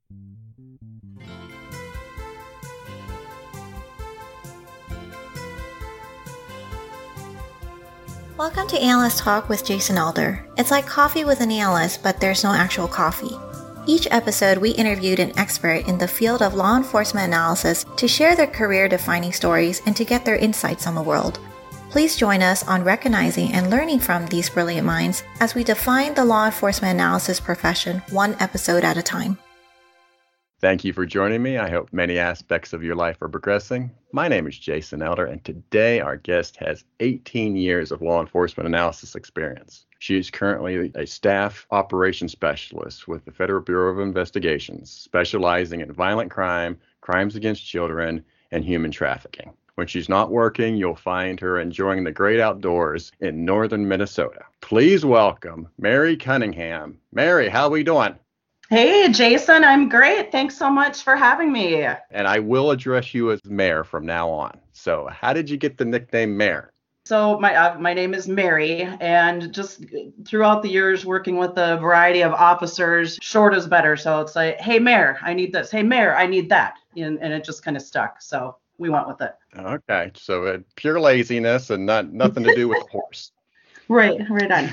Welcome to Analyst Talk with Jason Alder. It's like coffee with an analyst, but there's no actual coffee. Each episode, we interviewed an expert in the field of law enforcement analysis to share their career-defining stories and to get their insights on the world. Please join us on recognizing and learning from these brilliant minds as we define the law enforcement analysis profession one episode at a time. Thank you for joining me. I hope many aspects of your life are progressing. My name is Jason Elder, and today our guest has 18 years of law enforcement analysis experience. She is currently a staff operations specialist with the Federal Bureau of Investigations, specializing in violent crime, crimes against children, and human trafficking. When she's not working, you'll find her enjoying the great outdoors in northern Minnesota. Please welcome Mary Cunningham. Mary, how are we doing? Hey, Jason, I'm great. Thanks so much for having me. And I will address you as Mayor from now on. So how did you get the nickname Mayor? So my name is Mary, and just throughout the years working with a variety of officers, short is better. So it's like, hey, Mayor, I need this. Hey, Mayor, I need that. And it just kind of stuck. So we went with it. Okay. So pure laziness and nothing to do with the horse. Right on.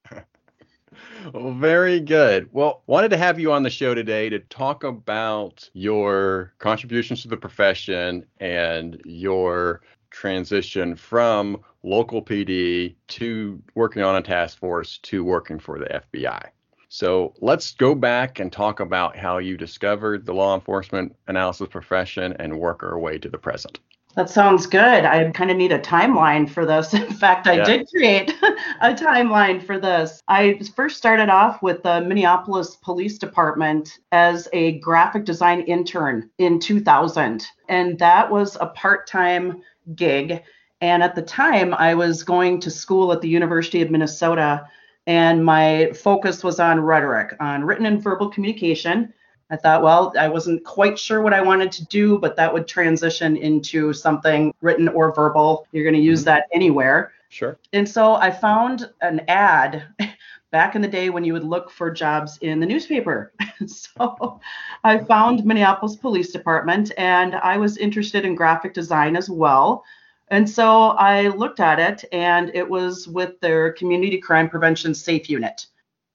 Well, very good. Well, wanted to have you on the show today to talk about your contributions to the profession and your transition from local PD to working on a task force to working for the FBI. So let's go back and talk about how you discovered the law enforcement analysis profession and work our way to the present. That sounds good. I kind of need a timeline for this. In fact, I did create a timeline for this. I first started off with the Minneapolis Police Department as a graphic design intern in 2000. And that was a part-time gig. And at the time, I was going to school at the University of Minnesota, and my focus was on rhetoric, on written and verbal communication. I thought, well, I wasn't quite sure what I wanted to do, but that would transition into something written or verbal. You're going to use that anywhere. Sure. And so I found an ad back in the day when you would look for jobs in the newspaper. So I found Minneapolis Police Department, and I was interested in graphic design as well. And so I looked at it, and it was with their Community Crime Prevention Safe Unit.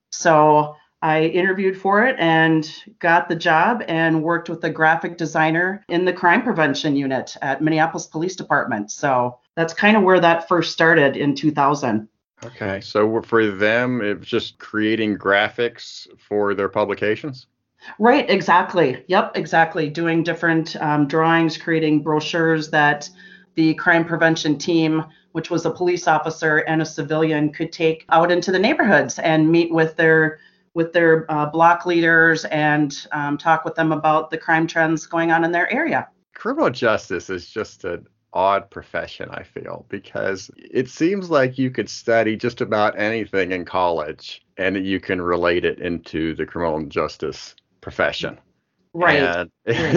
So I interviewed for it and got the job and worked with the graphic designer in the crime prevention unit at Minneapolis Police Department. So that's kind of where that first started in 2000. Okay. So for them, it was just creating graphics for their publications? Right. Exactly. Yep. Exactly. Doing different drawings, creating brochures that the crime prevention team, which was a police officer and a civilian, could take out into the neighborhoods and meet with their block leaders and talk with them about the crime trends going on in their area. Criminal justice is just an odd profession, I feel, because it seems like you could study just about anything in college and you can relate it into the criminal justice profession. Right. And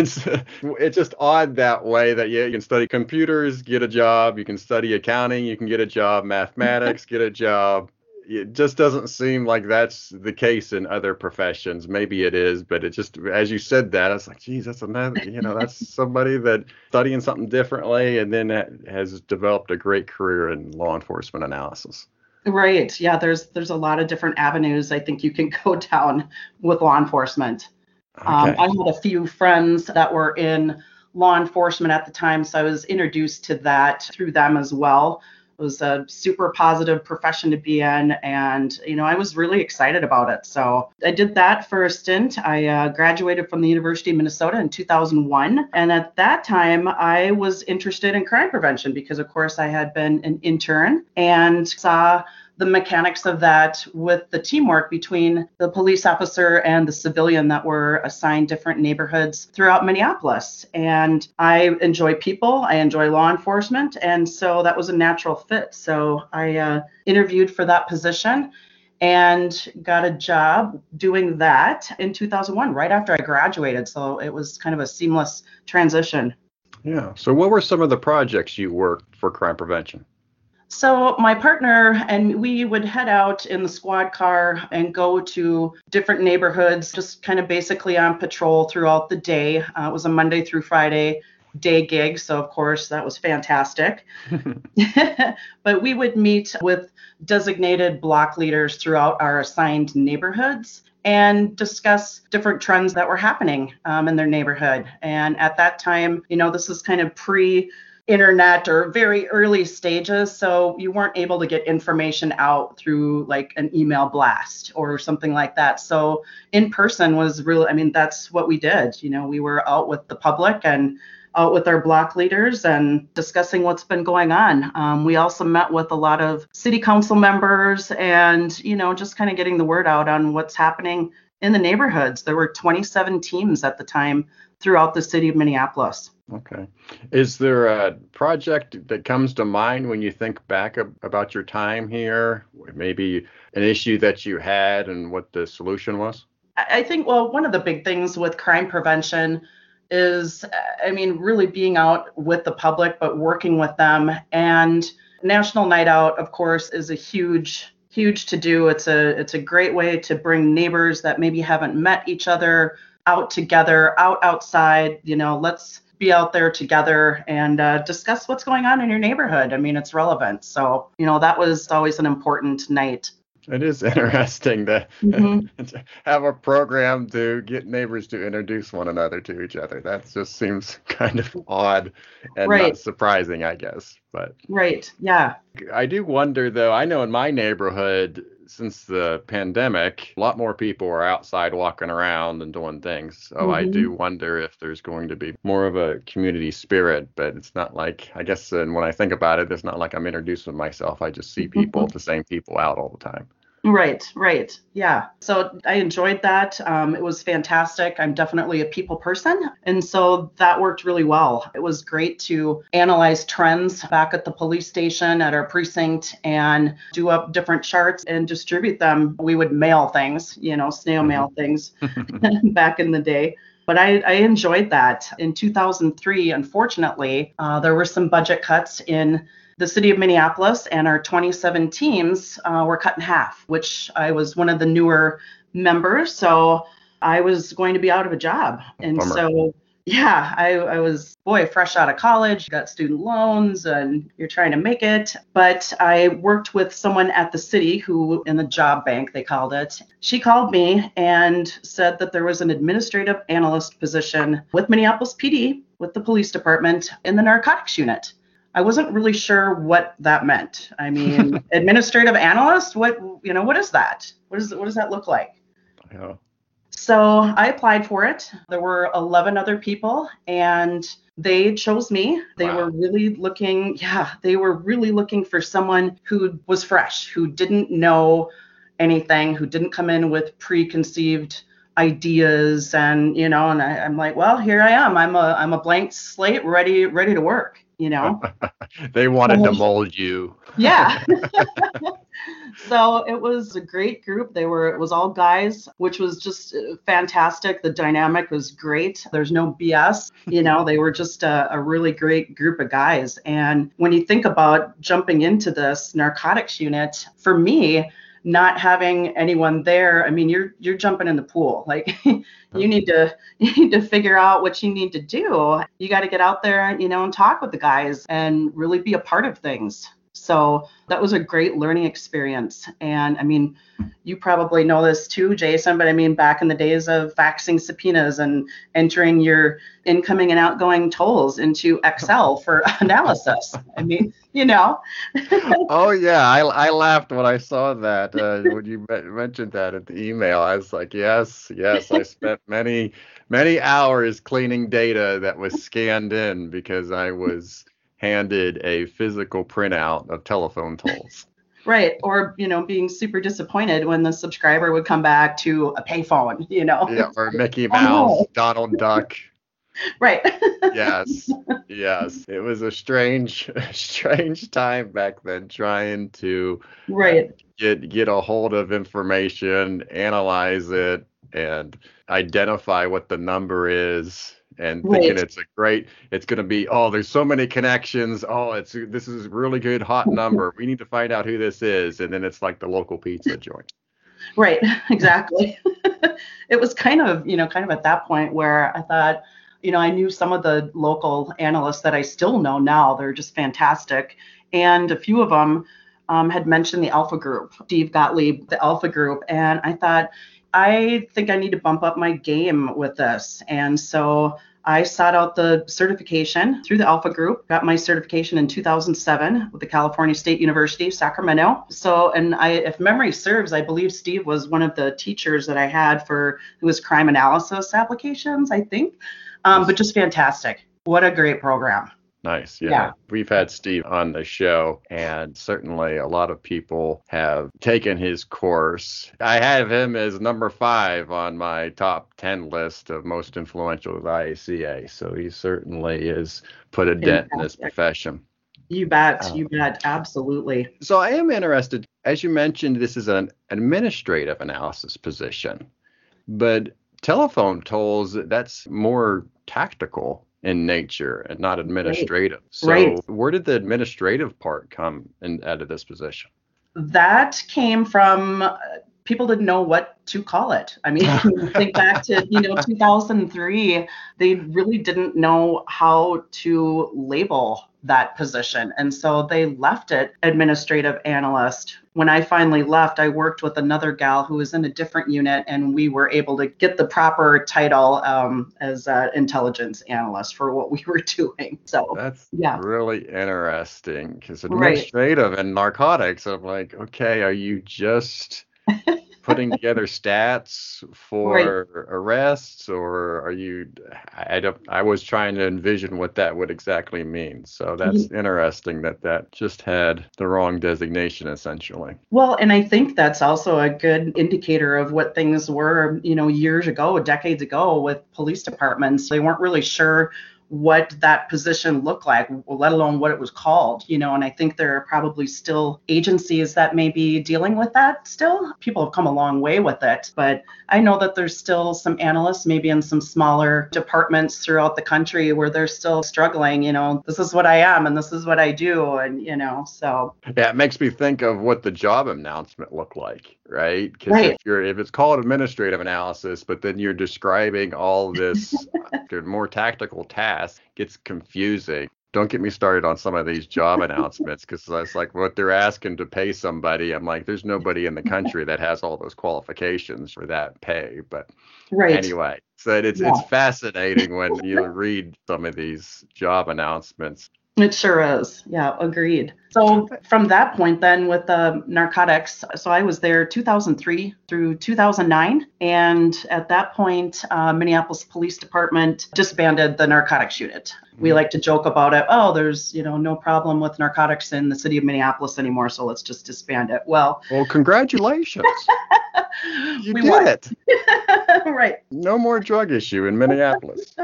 it's just odd that way that you can study computers, get a job, you can study accounting, you can get a job, mathematics, get a job. It just doesn't seem like that's the case in other professions. Maybe it is, but it just, as you said that, I was like, geez, that's another, that's somebody that studying something differently and then has developed a great career in law enforcement analysis. Right. Yeah, there's a lot of different avenues I think you can go down with law enforcement. Okay. I had a few friends that were in law enforcement at the time, so I was introduced to that through them as well. It was a super positive profession to be in, and I was really excited about it. So I did that for a stint. I graduated from the University of Minnesota in 2001, and at that time I was interested in crime prevention because, of course, I had been an intern and saw the mechanics of that with the teamwork between the police officer and the civilian that were assigned different neighborhoods throughout Minneapolis. And I enjoy people, I enjoy law enforcement, and so that was a natural fit. So I interviewed for that position and got a job doing that in 2001, right after I graduated. So it was kind of a seamless transition. Yeah. So what were some of the projects you worked for crime prevention? So my partner and we would head out in the squad car and go to different neighborhoods, just kind of basically on patrol throughout the day. It was a Monday through Friday day gig, so of course that was fantastic. But we would meet with designated block leaders throughout our assigned neighborhoods and discuss different trends that were happening in their neighborhood. And at that time, this is kind of pre-internet or very early stages, so you weren't able to get information out through like an email blast or something like that. So in person was really, that's what we did. We were out with the public and out with our block leaders and discussing what's been going on. We also met with a lot of city council members and, just kind of getting the word out on what's happening in the neighborhoods. There were 27 teams at the time throughout the city of Minneapolis. Okay. Is there a project that comes to mind when you think back about your time here? Maybe an issue that you had and what the solution was? I think, well, one of the big things with crime prevention is, really being out with the public, but working with them. And National Night Out, of course, is a huge to do. It's a great way to bring neighbors that maybe haven't met each other out together, outside. Let's be out there together and discuss what's going on in your neighborhood. It's relevant. So, that was always an important night. It is interesting to to have a program to get neighbors to introduce one another to each other. That just seems kind of odd and not surprising, I guess. But right, yeah. I do wonder, though. I know in my neighborhood, since the pandemic, a lot more people are outside walking around and doing things. So I do wonder if there's going to be more of a community spirit, but it's not like, I guess, and when I think about it, it's not like I'm introducing myself. I just see people, the same people out all the time. Right. Yeah. So I enjoyed that. It was fantastic. I'm definitely a people person. And so that worked really well. It was great to analyze trends back at the police station at our precinct and do up different charts and distribute them. We would mail things, snail mail things back in the day. But I enjoyed that. In 2003, unfortunately, there were some budget cuts in the city of Minneapolis, and our 27 teams were cut in half, which I was one of the newer members. So I was going to be out of a job. And Bummer. So, yeah, I was, fresh out of college, got student loans, and you're trying to make it. But I worked with someone at the city who, in the job bank, they called it. She called me and said that there was an administrative analyst position with Minneapolis PD, with the police department, in the narcotics unit. I wasn't really sure what that meant. Administrative analyst, what is that? What does that look like? Yeah. So I applied for it. There were 11 other people and they chose me. They were really looking for someone who was fresh, who didn't know anything, who didn't come in with preconceived ideas and I'm like, well, here I am. I'm a blank slate, ready to work. They wanted to mold you. Yeah. So it was a great group. It was all guys, which was just fantastic. The dynamic was great. There's no BS. They were just a really great group of guys. And when you think about jumping into this narcotics unit, for me, not having anyone there, you're jumping in the pool. Like you need to figure out what you need to do. You got to get out there, and talk with the guys and really be a part of things. So that was a great learning experience. And you probably know this too, Jason, but back in the days of faxing subpoenas and entering your incoming and outgoing tolls into Excel for analysis. Oh, yeah. I laughed when I saw that. When you mentioned that in the email, I was like, yes. I spent many, many hours cleaning data that was scanned in because I was handed a physical printout of telephone tolls. Right. Or, being super disappointed when the subscriber would come back to a payphone, Yeah, or Mickey Mouse, Donald Duck. Right. Yes. It was a strange time back then, trying to get a hold of information, analyze it, and identify what the number is and thinking Right. it's going to be, oh, there's so many connections. Oh, this is a really good hot number. We need to find out who this is. And then it's like the local pizza joint. Right, exactly. It was kind of at that point where I thought, I knew some of the local analysts that I still know now. They're just fantastic. And a few of them had mentioned the Alpha Group, Steve Gottlieb, the Alpha Group. And I thought, I think I need to bump up my game with this. And so I sought out the certification through the Alpha Group, got my certification in 2007 with the California State University, Sacramento. So, and if memory serves, I believe Steve was one of the teachers that I had for, it was crime analysis applications, I think. But just fantastic. What a great program. Nice. Yeah. We've had Steve on the show, and certainly a lot of people have taken his course. I have him as number 5 on my top 10 list of most influential at IACA. So he certainly has put a dent in his profession. You bet. You bet. Absolutely. So I am interested, as you mentioned, this is an administrative analysis position, but telephone tolls, that's more tactical in nature and not administrative. Right. So where did the administrative part come in out of this position? That came from people didn't know what to call it. I mean, think back to 2003, they really didn't know how to label that position. And so they left it administrative analyst. When I finally left, I worked with another gal who was in a different unit, and we were able to get the proper title as intelligence analyst for what we were doing. So that's really interesting, because administrative and narcotics, I'm like, okay, are you just putting together stats for arrests, or are you, I was trying to envision what that would exactly mean. So that's interesting that just had the wrong designation, essentially. Well, and I think that's also a good indicator of what things were, years ago, decades ago with police departments. They weren't really sure what that position looked like, let alone what it was called, and I think there are probably still agencies that may be dealing with that still. People have come a long way with it, but I know that there's still some analysts, maybe in some smaller departments throughout the country, where they're still struggling, this is what I am and this is what I do, and so. Yeah, it makes me think of what the job announcement looked like, right? Because if it's called administrative analysis, but then you're describing all this more tactical tasks, gets confusing. Don't get me started on some of these job announcements, because that's like what they're asking to pay somebody. I'm like, there's nobody in the country that has all those qualifications for that pay. But anyway, so it's fascinating when you read some of these job announcements. It sure is. Yeah, agreed. So from that point then with the narcotics, so I was there 2003 through 2009. And at that point, Minneapolis Police Department disbanded the narcotics unit. We like to joke about it. Oh, there's, no problem with narcotics in the city of Minneapolis anymore, so let's just disband it. Well, congratulations. You did it. Right. No more drug issue in Minneapolis.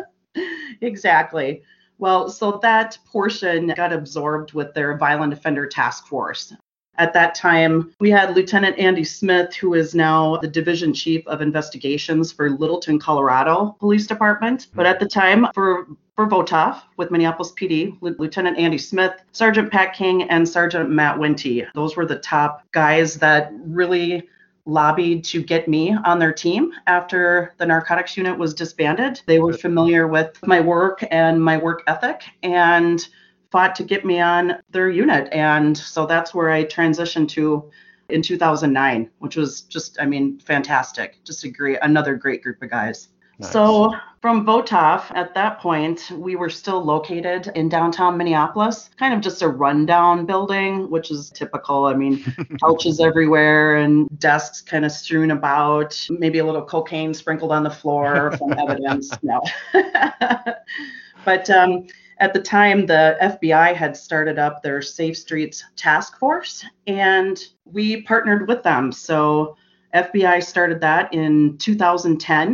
Exactly. Well, so that portion got absorbed with their violent offender task force. At that time, we had Lieutenant Andy Smith, who is now the Division Chief of Investigations for Littleton, Colorado Police Department. But at the time, for VOTOF with Minneapolis PD, Lieutenant Andy Smith, Sergeant Pat King, and Sergeant Matt Winty. Those were the top guys that really lobbied to get me on their team after the narcotics unit was disbanded. They were familiar with my work and my work ethic and fought to get me on their unit. And so that's where I transitioned to in 2009, which was just, fantastic. Just another great group of guys. Nice. So from VOTOF, at that point, we were still located in downtown Minneapolis, kind of just a rundown building, which is typical. Couches everywhere and desks kind of strewn about, maybe a little cocaine sprinkled on the floor from evidence. No. But at the time, the FBI had started up their Safe Streets Task Force, and we partnered with them. So FBI started that in 2010.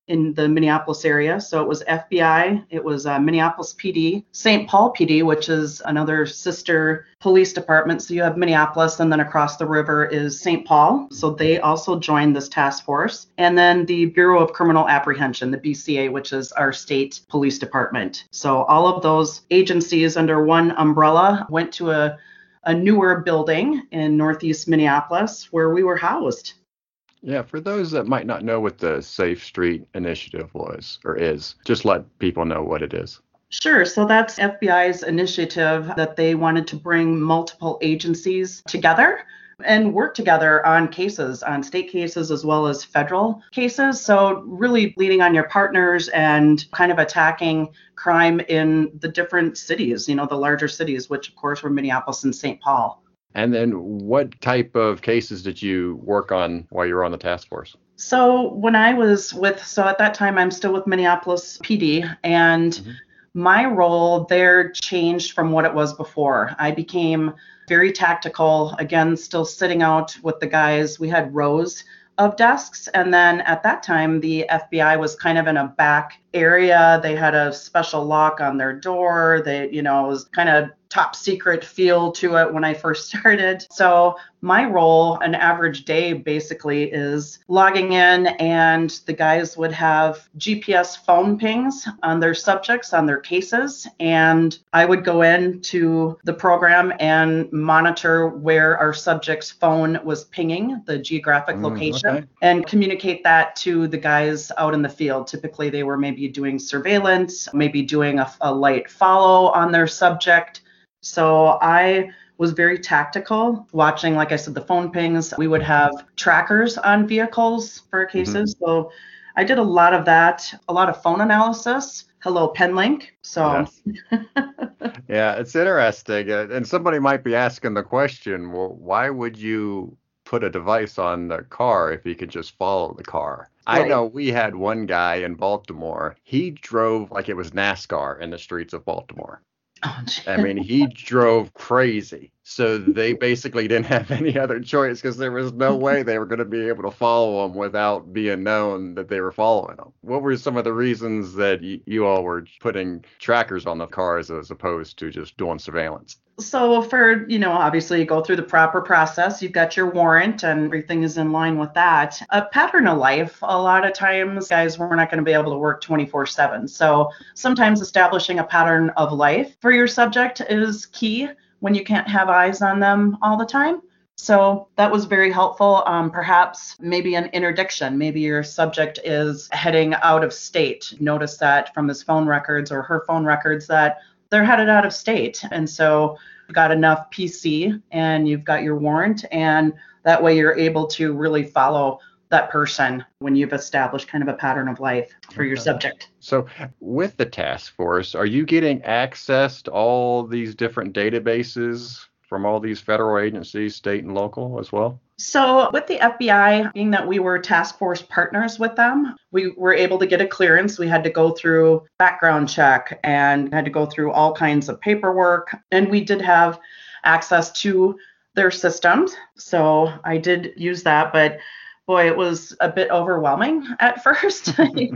in the Minneapolis area. So it was FBI, it was Minneapolis PD, St. Paul PD, which is another sister police department. So you have Minneapolis, and then across the river is St. Paul. So they also joined this task force. And then the Bureau of Criminal Apprehension, the BCA, which is our state police department. So all of those agencies under one umbrella went to a newer building in Northeast Minneapolis where we were housed. Yeah, for those that might not know what the Safe Street Initiative was or is, just let people know what it is. Sure. So that's FBI's initiative that they wanted to bring multiple agencies together and work together on cases, on state cases as well as federal cases. So really leaning on your partners and kind of attacking crime in the different cities, the larger cities, which of course were Minneapolis and St. Paul. And then what type of cases did you work on while you were on the task force? So when I was at that time, I'm still with Minneapolis PD, and my role there changed from what it was before. I became very tactical, again, still sitting out with the guys. We had rows of desks. And then at that time, the FBI was kind of in a back area. They had a special lock on their door. It was kind of top secret feel to it when I first started. So my role, an average day basically, is logging in, and the guys would have GPS phone pings on their subjects, on their cases. And I would go into the program and monitor where our subject's phone was pinging, the geographic location, and communicate that to the guys out in the field. Typically, they were maybe doing surveillance, maybe doing a light follow on their subject. So I was very tactical, watching, like I said, the phone pings. We would have trackers on vehicles for cases. So I did a lot of that, a lot of phone analysis. Hello, Penlink. So yes. Yeah, it's interesting. And somebody might be asking the question, well, why would you put a device on the car if you could just follow the car? Right. I know we had one guy in Baltimore. He drove like it was NASCAR in the streets of Baltimore. Oh, I mean, he drove crazy. So they basically didn't have any other choice because there was no way they were going to be able to follow him without being known that they were following him. What were some of the reasons that you all were putting trackers on the cars as opposed to just doing surveillance? So for, obviously you go through the proper process, you've got your warrant and everything is in line with that. A pattern of life, a lot of times guys, we're not going to be able to work 24/7. So sometimes establishing a pattern of life for your subject is key when you can't have eyes on them all the time. So that was very helpful. Perhaps maybe an interdiction. Maybe your subject is heading out of state. Notice that from his phone records or her phone records that they're headed out of state. And so you've got enough PC and you've got your warrant, and that way you're able to really follow that person when you've established kind of a pattern of life for your subject. So with the task force, are you getting access to all these different databases from all these federal agencies, state and local as well? So with the FBI, being that we were task force partners with them, we were able to get a clearance. We had to go through background check and had to go through all kinds of paperwork. And we did have access to their systems. So I did use that, but boy, it was a bit overwhelming at first,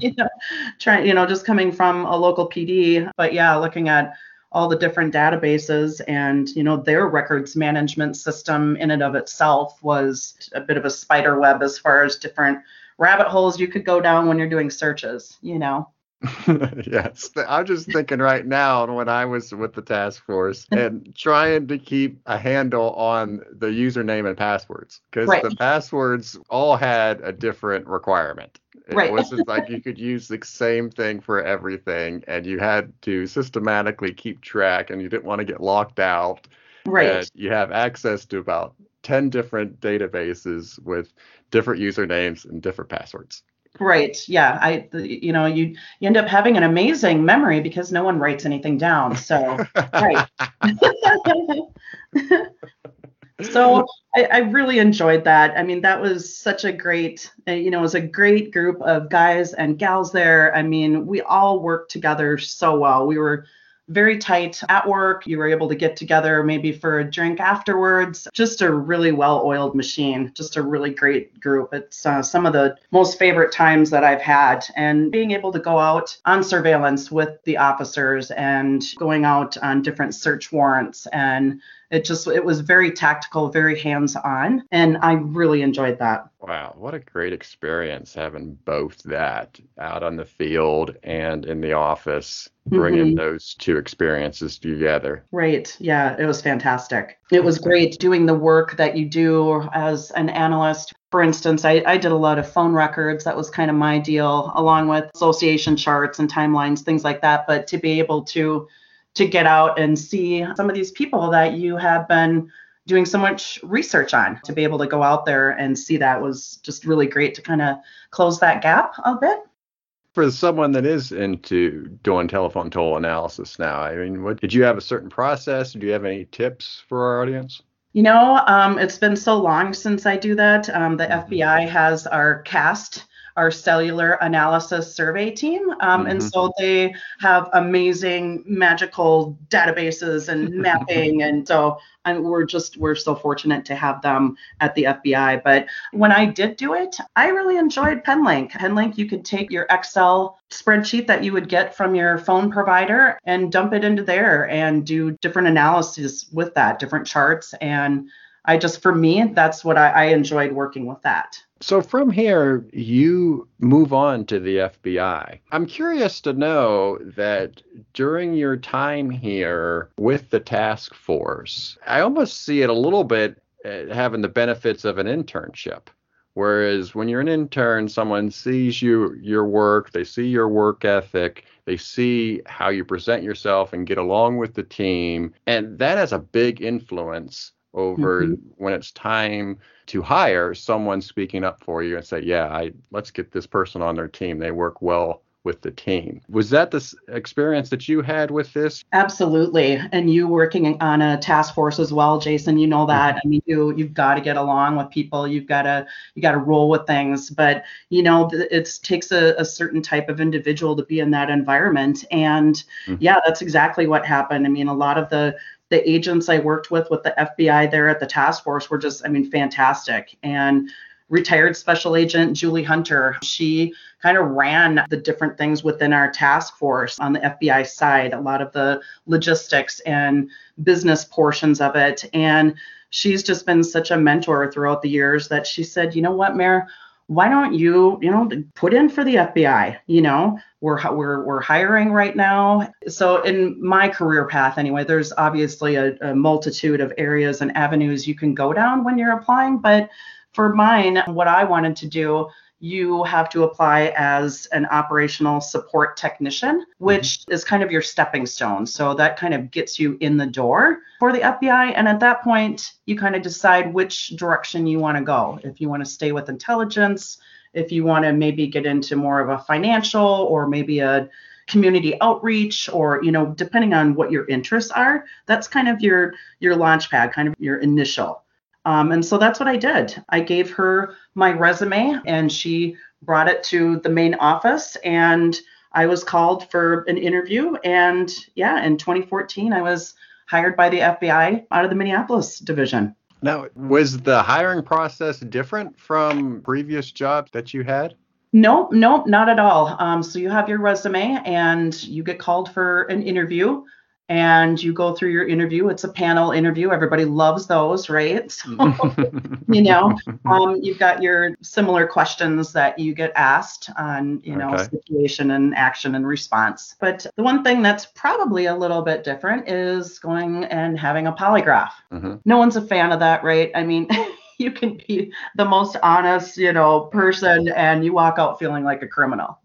just coming from a local PD. But yeah, looking at all the different databases and, their records management system in and of itself was a bit of a spider web as far as different rabbit holes you could go down when you're doing searches, Yes. I'm just thinking right now when I was with the task force and trying to keep a handle on the username and passwords, because the passwords all had a different requirement. It wasn't like you could use the same thing for everything, and you had to systematically keep track, and you didn't want to get locked out. Right. And you have access to about 10 different databases with different usernames and different passwords. Right. Yeah. You end up having an amazing memory because no one writes anything down. So, right. So I really enjoyed that. I mean, that was such a great, it was a great group of guys and gals there. I mean, we all worked together so well. We were very tight at work. You were able to get together maybe for a drink afterwards. Just a really well-oiled machine, just a really great group. It's some of the most favorite times that I've had. And being able to go out on surveillance with the officers and going out on different search warrants, and it was very tactical, very hands-on, and I really enjoyed that. Wow, what a great experience having both that out on the field and in the office, bringing those two experiences together. Right. Yeah, it was fantastic. It was great doing the work that you do as an analyst. For instance, I did a lot of phone records. That was kind of my deal, along with association charts and timelines, things like that. But to be able to get out and see some of these people that you have been doing so much research on, to be able to go out there and see that was just really great to kind of close that gap a bit. For someone that is into doing telephone toll analysis now, I mean, did you have a certain process? Do you have any tips for our audience? It's been so long since I do that. The FBI has our CAST, our cellular analysis survey team. And so they have amazing magical databases and mapping. And so we're so fortunate to have them at the FBI. But when I did do it, I really enjoyed PenLink. PenLink, you could take your Excel spreadsheet that you would get from your phone provider and dump it into there and do different analysis with that, different charts. And for me, that's what I enjoyed working with that. So from here, you move on to the FBI. I'm curious to know that during your time here with the task force, I almost see it a little bit having the benefits of an internship. Whereas when you're an intern, someone sees your work, they see your work ethic, they see how you present yourself and get along with the team. And that has a big influence over when it's time to hire someone speaking up for you and say, let's get this person on their team. They work well with the team. Was that the experience that you had with this? Absolutely. And you working on a task force as well, Jason, you know that. I mean, you've got to get along with people. You got to roll with things. But, it takes a certain type of individual to be in that environment. And that's exactly what happened. I mean, a lot of the agents I worked with the FBI there at the task force were just, fantastic. And retired special agent Julie Hunter, she kind of ran the different things within our task force on the FBI side, a lot of the logistics and business portions of it. And she's just been such a mentor throughout the years that she said, you know what, Mayor, why don't you, put in for the FBI? We're hiring right now. So in my career path anyway, there's obviously a multitude of areas and avenues you can go down when you're applying. But for mine, what I wanted to do, you have to apply as an operational support technician, which is kind of your stepping stone. So that kind of gets you in the door for the FBI. And at that point, you kind of decide which direction you want to go. If you want to stay with intelligence, if you want to maybe get into more of a financial or maybe a community outreach, or, depending on what your interests are, that's kind of your launch pad, kind of your initial. And so that's what I did. I gave her my resume and she brought it to the main office and I was called for an interview. And in 2014, I was hired by the FBI out of the Minneapolis division. Now, was the hiring process different from previous jobs that you had? Nope, not at all. So you have your resume and you get called for an interview. And you go through your interview. It's a panel interview. Everybody loves those, right? So, you've got your similar questions that you get asked on, situation and action and response. But the one thing that's probably a little bit different is going and having a polygraph. No one's a fan of that, right? I mean, you can be the most honest, person and you walk out feeling like a criminal.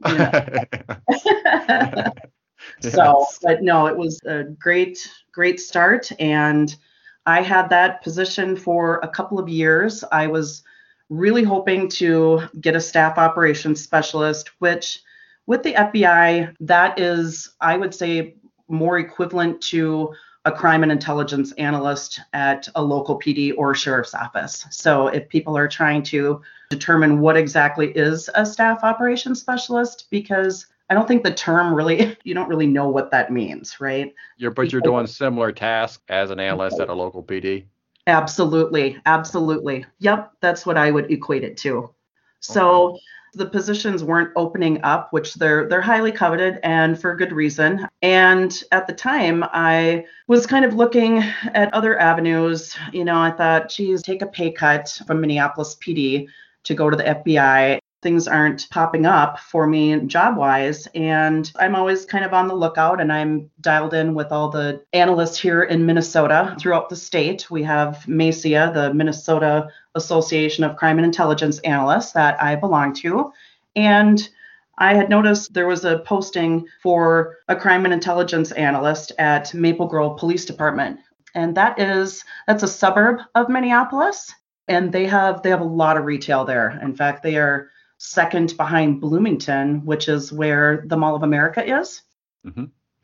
Yes. So, but no, it was a great start. And I had that position for a couple of years. I was really hoping to get a staff operations specialist, which with the FBI, that is, I would say, more equivalent to a crime and intelligence analyst at a local PD or sheriff's office. So if people are trying to determine what exactly is a staff operations specialist, because I don't think the term really, you don't really know what that means, right? But you're doing similar tasks as an analyst at a local PD? Absolutely. Absolutely. Yep. That's what I would equate it to. Okay. So the positions weren't opening up, which they're highly coveted and for good reason. And at the time, I was kind of looking at other avenues. I thought, geez, take a pay cut from Minneapolis PD to go to the FBI. Things aren't popping up for me job wise. And I'm always kind of on the lookout, and I'm dialed in with all the analysts here in Minnesota throughout the state. We have MACIA, the Minnesota Association of Crime and Intelligence Analysts, that I belong to. And I had noticed there was a posting for a crime and intelligence analyst at Maple Grove Police Department. And that's a suburb of Minneapolis. And they have a lot of retail there. In fact, they are second behind Bloomington, which is where the Mall of America is. Mm-hmm.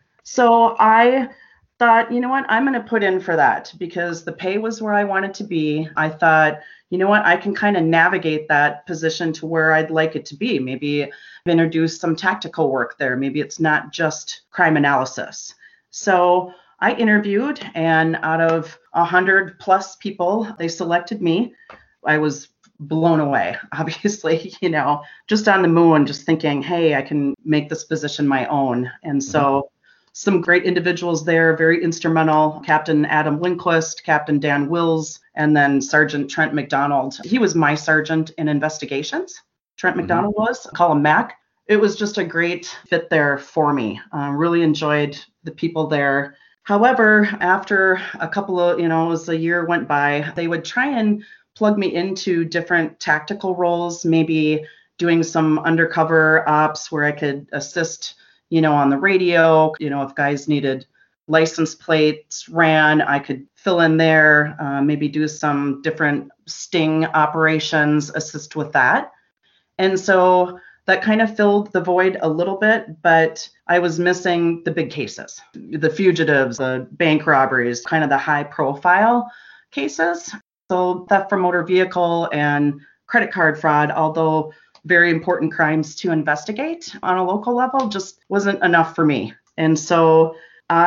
So I thought, you know what, I'm going to put in for that because the pay was where I wanted to be. I thought, you know what, I can kind of navigate that position to where I'd like it to be. Maybe introduce some tactical work there. Maybe it's not just crime analysis. So I interviewed, and out of 100 plus people, they selected me. I was blown away, obviously, just on the moon, just thinking, hey, I can make this position my own. And so some great individuals there, very instrumental. Captain Adam Lindquist, Captain Dan Wills, and then Sergeant Trent McDonald. He was my sergeant in investigations. Trent McDonald was, call him Mac. It was just a great fit there for me. Really enjoyed the people there. However, after a couple of, as a year went by, they would try and plug me into different tactical roles, maybe doing some undercover ops where I could assist, on the radio. If guys needed license plates ran, I could fill in there, maybe do some different sting operations, assist with that. And so that kind of filled the void a little bit, but I was missing the big cases, the fugitives, the bank robberies, kind of the high profile cases. So theft from motor vehicle and credit card fraud, although very important crimes to investigate on a local level, just wasn't enough for me. And so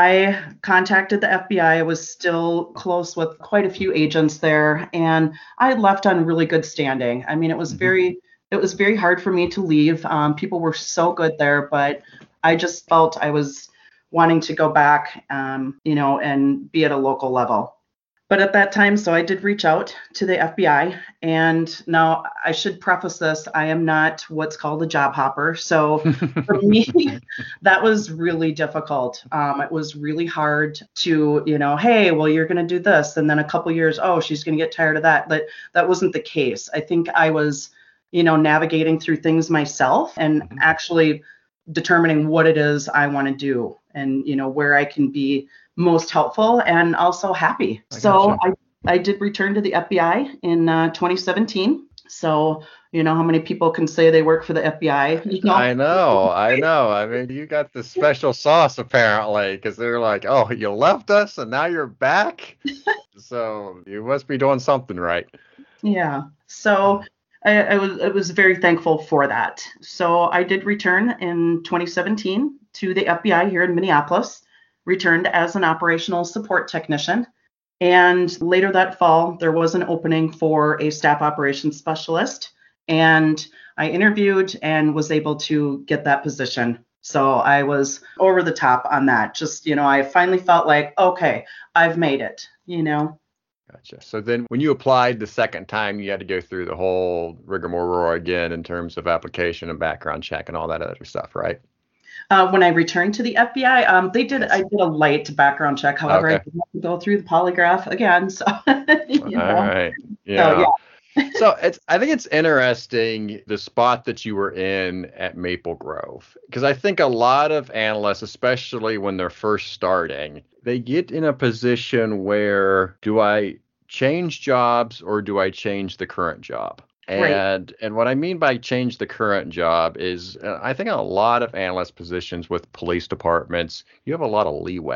I contacted the FBI. I was still close with quite a few agents there, and I had left on really good standing. I mean, it was very hard for me to leave. People were so good there, but I just felt I was wanting to go back, and be at a local level. But at that time, so I did reach out to the FBI. And now I should preface this, I am not what's called a job hopper. So for me, that was really difficult. It was really hard to, hey, well, you're going to do this. And then a couple years, oh, she's going to get tired of that. But that wasn't the case. I think I was, navigating through things myself and actually determining what it is I want to do and, where I can be most helpful and also happy. So I did return to the FBI in 2017. So, how many people can say they work for the FBI? I know. I mean, you got the special sauce apparently, because they're like, oh, you left us and now you're back. So you must be doing something right. Yeah. So I was very thankful for that. So I did return in 2017 to the FBI here in Minneapolis, returned as an operational support technician. And later that fall, there was an opening for a staff operations specialist. And I interviewed and was able to get that position. So I was over the top on that. Just, I finally felt like, okay, I've made it, Gotcha. So then when you applied the second time, you had to go through the whole rigmarole again in terms of application and background check and all that other stuff, right? When I returned to the FBI, I did a light background check. However, I did have to go through the polygraph again. So, All right. Yeah. So I think it's interesting the spot that you were in at Maple Grove, because I think a lot of analysts, especially when they're first starting, they get in a position where, do I change jobs or do I change the current job? And what I mean by change the current job is I think in a lot of analyst positions with police departments, you have a lot of leeway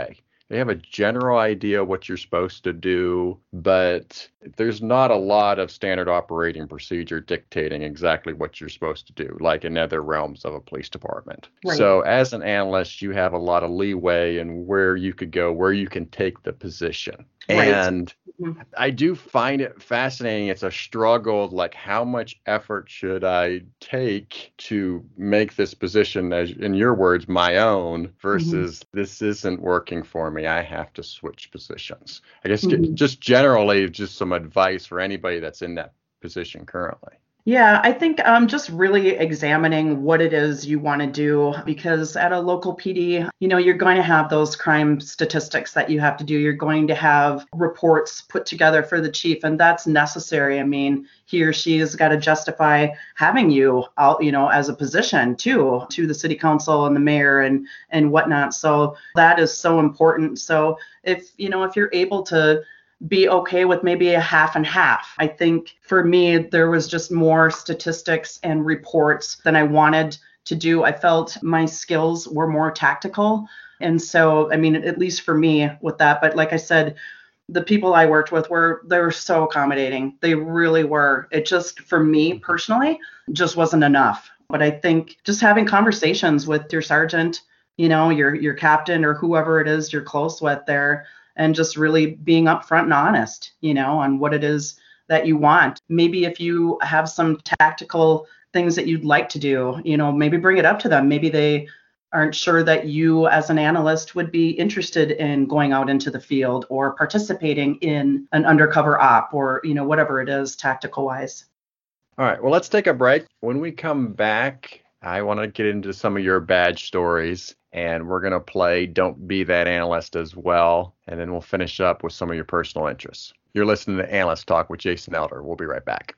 They have a general idea what you're supposed to do, but there's not a lot of standard operating procedure dictating exactly what you're supposed to do, like in other realms of a police department. Right. So as an analyst, you have a lot of leeway in where you could go, where you can take the position. Right. And I do find it fascinating. It's a struggle, like how much effort should I take to make this position, as in your words, my own, versus this isn't working for me. I have to switch positions. I guess just generally, just some advice for anybody that's in that position currently. Yeah, I think just really examining what it is you want to do, because at a local PD, you're going to have those crime statistics that you have to do. You're going to have reports put together for the chief, and that's necessary. I mean, he or she has got to justify having you out, as a position to the city council and the mayor and whatnot. So that is so important. So if you're able to be okay with maybe a half and half. I think for me, there was just more statistics and reports than I wanted to do. I felt my skills were more tactical. And so, I mean, at least for me with that, but like I said, the people I worked with they were so accommodating. They really were. It just, for me personally, just wasn't enough. But I think just having conversations with your sergeant, your captain or whoever it is you're close with there, and just really being upfront and honest, on what it is that you want. Maybe if you have some tactical things that you'd like to do, maybe bring it up to them. Maybe they aren't sure that you as an analyst would be interested in going out into the field or participating in an undercover op or, whatever it is tactical wise. All right, well, let's take a break. When we come back, I want to get into some of your badge stories, and we're going to play Don't Be That Analyst as well, and then we'll finish up with some of your personal interests. You're listening to Analyst Talk with Jason Elder. We'll be right back.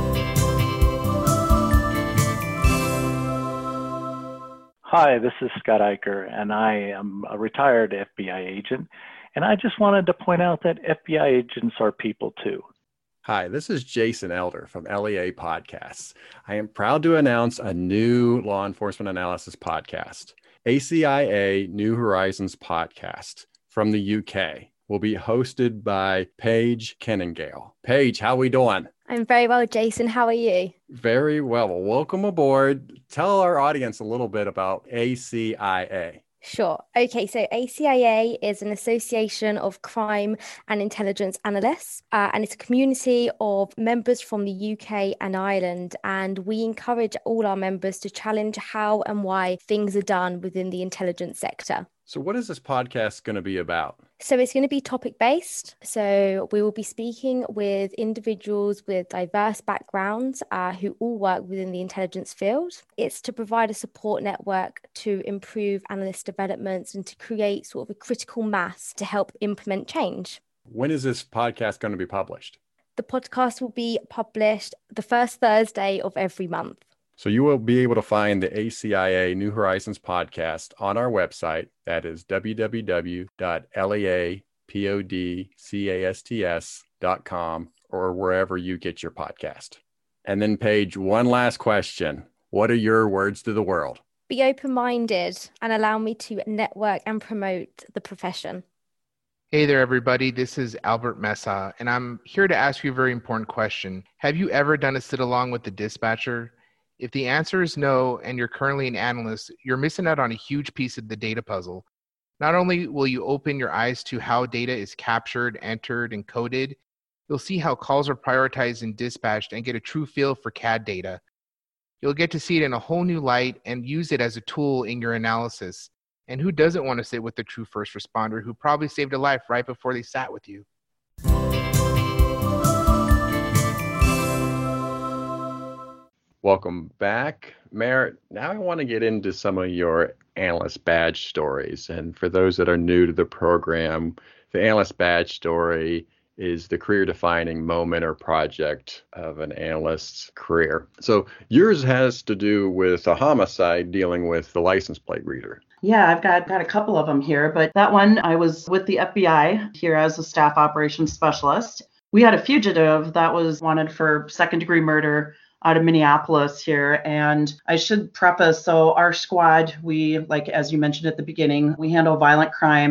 Hi, this is Scott Eicher, and I am a retired FBI agent, and I just wanted to point out that FBI agents are people too. Hi, this is Jason Elder from LEA Podcasts. I am proud to announce a new law enforcement analysis podcast. ACIA New Horizons podcast from the UK will be hosted by Paige Kenningale. Paige, how we doing? I'm very well, Jason. How are you? Very well. Well, welcome aboard. Tell our audience a little bit about ACIA. Sure. Okay, so ACIA is an association of crime and intelligence analysts, and it's a community of members from the UK and Ireland, and we encourage all our members to challenge how and why things are done within the intelligence sector. So what is this podcast going to be about? So it's going to be topic-based. So we will be speaking with individuals with diverse backgrounds who all work within the intelligence field. It's to provide a support network to improve analyst developments and to create sort of a critical mass to help implement change. When is this podcast going to be published? The podcast will be published the first Thursday of every month. So you will be able to find the ACIA New Horizons podcast on our website. That is www.leapodcasts.com or wherever you get your podcast. And then Paige, one last question. What are your words to the world? Be open-minded and allow me to network and promote the profession. Hey there, everybody. This is Albert Mesa, and I'm here to ask you a very important question. Have you ever done a sit-along with the dispatcher? If the answer is no, and you're currently an analyst, you're missing out on a huge piece of the data puzzle. Not only will you open your eyes to how data is captured, entered, and coded, you'll see how calls are prioritized and dispatched and get a true feel for CAD data. You'll get to see it in a whole new light and use it as a tool in your analysis. And who doesn't want to sit with the true first responder who probably saved a life right before they sat with you? Welcome back, Merritt. Now I want to get into some of your analyst badge stories. And for those that are new to the program, the analyst badge story is the career-defining moment or project of an analyst's career. So yours has to do with a homicide dealing with the license plate reader. Yeah, I've got a couple of them here, but that one, I was with the FBI here as a staff operations specialist. We had a fugitive that was wanted for second-degree murder out of Minneapolis here. And I should preface, so our squad, we, like as you mentioned at the beginning, we handle violent crime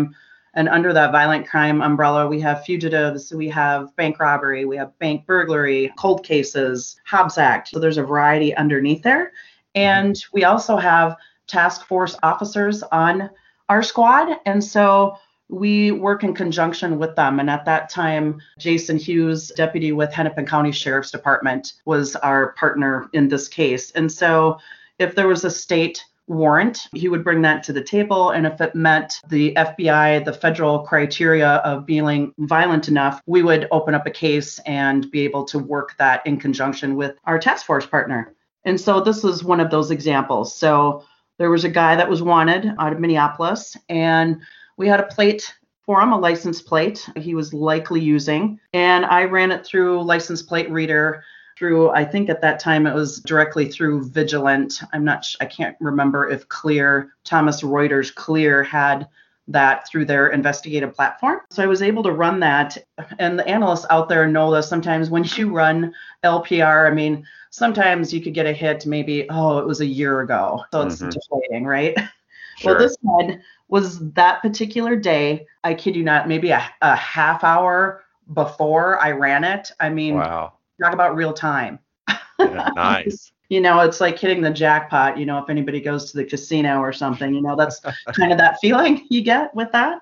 And under that violent crime umbrella, we have fugitives, we have bank robbery, we have bank burglary, cold cases, Hobbs Act. So there's a variety underneath there. And we also have task force officers on our squad. And so we work in conjunction with them. And at that time, Jason Hughes, deputy with Hennepin County Sheriff's Department, was our partner in this case. And so if there was a state warrant, he would bring that to the table. And if it met the FBI, the federal criteria of being violent enough, we would open up a case and be able to work that in conjunction with our task force partner. And so this is one of those examples. So there was a guy that was wanted out of Minneapolis, and we had a plate for him, a license plate he was likely using. And I ran it through license plate reader through, I think at that time it was directly through Vigilant. I can't remember if Thomson Reuters Clear had that through their investigative platform. So I was able to run that. And the analysts out there know that sometimes when you run LPR, I mean, sometimes you could get a hit maybe, it was a year ago. So it's deflating, right? Sure. Well, this one was that particular day, I kid you not, maybe a half hour before I ran it. I mean, wow. Talk about real time. Yeah, nice. It's like hitting the jackpot, if anybody goes to the casino or something, that's kind of that feeling you get with that.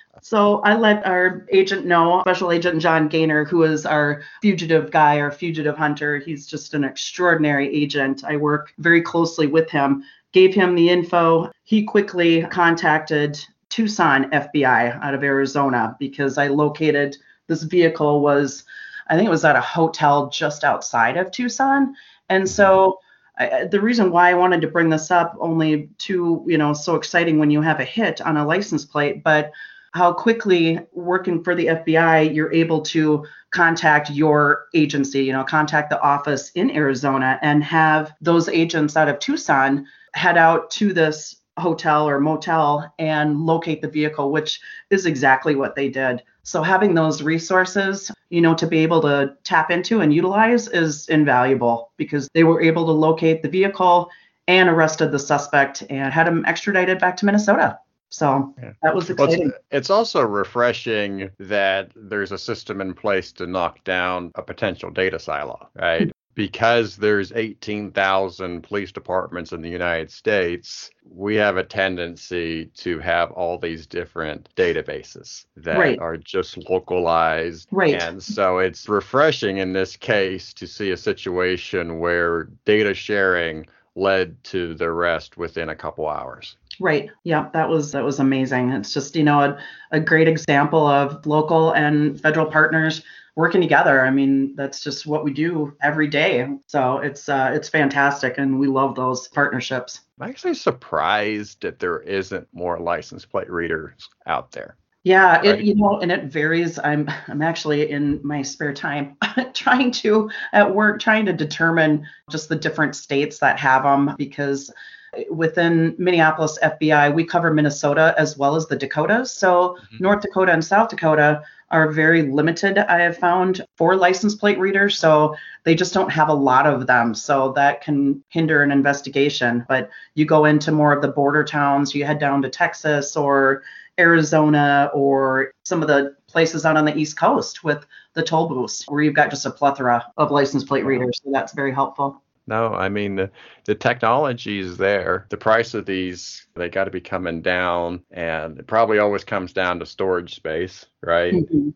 So I let our agent know, Special Agent John Gaynor, who is our fugitive guy, our fugitive hunter. He's just an extraordinary agent. I work very closely with him, gave him the info. He quickly contacted Tucson FBI out of Arizona because I located this vehicle I think it was at a hotel just outside of Tucson. And so the reason why I wanted to bring this up, only so exciting when you have a hit on a license plate, but how quickly working for the FBI, you're able to contact your agency, contact the office in Arizona and have those agents out of Tucson head out to this hotel or motel and locate the vehicle, which is exactly what they did. So having those resources, to be able to tap into and utilize is invaluable because they were able to locate the vehicle and arrested the suspect and had him extradited back to Minnesota. So that was exciting. Well, it's also refreshing that there's a system in place to knock down a potential data silo, right? Because there's 18,000 police departments in the United States, we have a tendency to have all these different databases that are just localized. Right. And so it's refreshing in this case to see a situation where data sharing led to the arrest within a couple hours. Right. Yeah, that was amazing. It's just, a great example of local and federal partners working together. I mean, that's just what we do every day. So it's fantastic. And we love those partnerships. I'm actually surprised that there isn't more license plate readers out there. Yeah, right? And it varies. I'm actually in my spare time trying to determine just the different states that have them, because within Minneapolis FBI, we cover Minnesota as well as the Dakotas. So North Dakota and South Dakota are very limited, I have found, for license plate readers. So they just don't have a lot of them. So that can hinder an investigation. But you go into more of the border towns, you head down to Texas or Arizona or some of the places out on the East Coast with the toll booths where you've got just a plethora of license plate readers. So that's very helpful. No, I mean, the technology is there. The price of these, they got to be coming down, and it probably always comes down to storage space, right?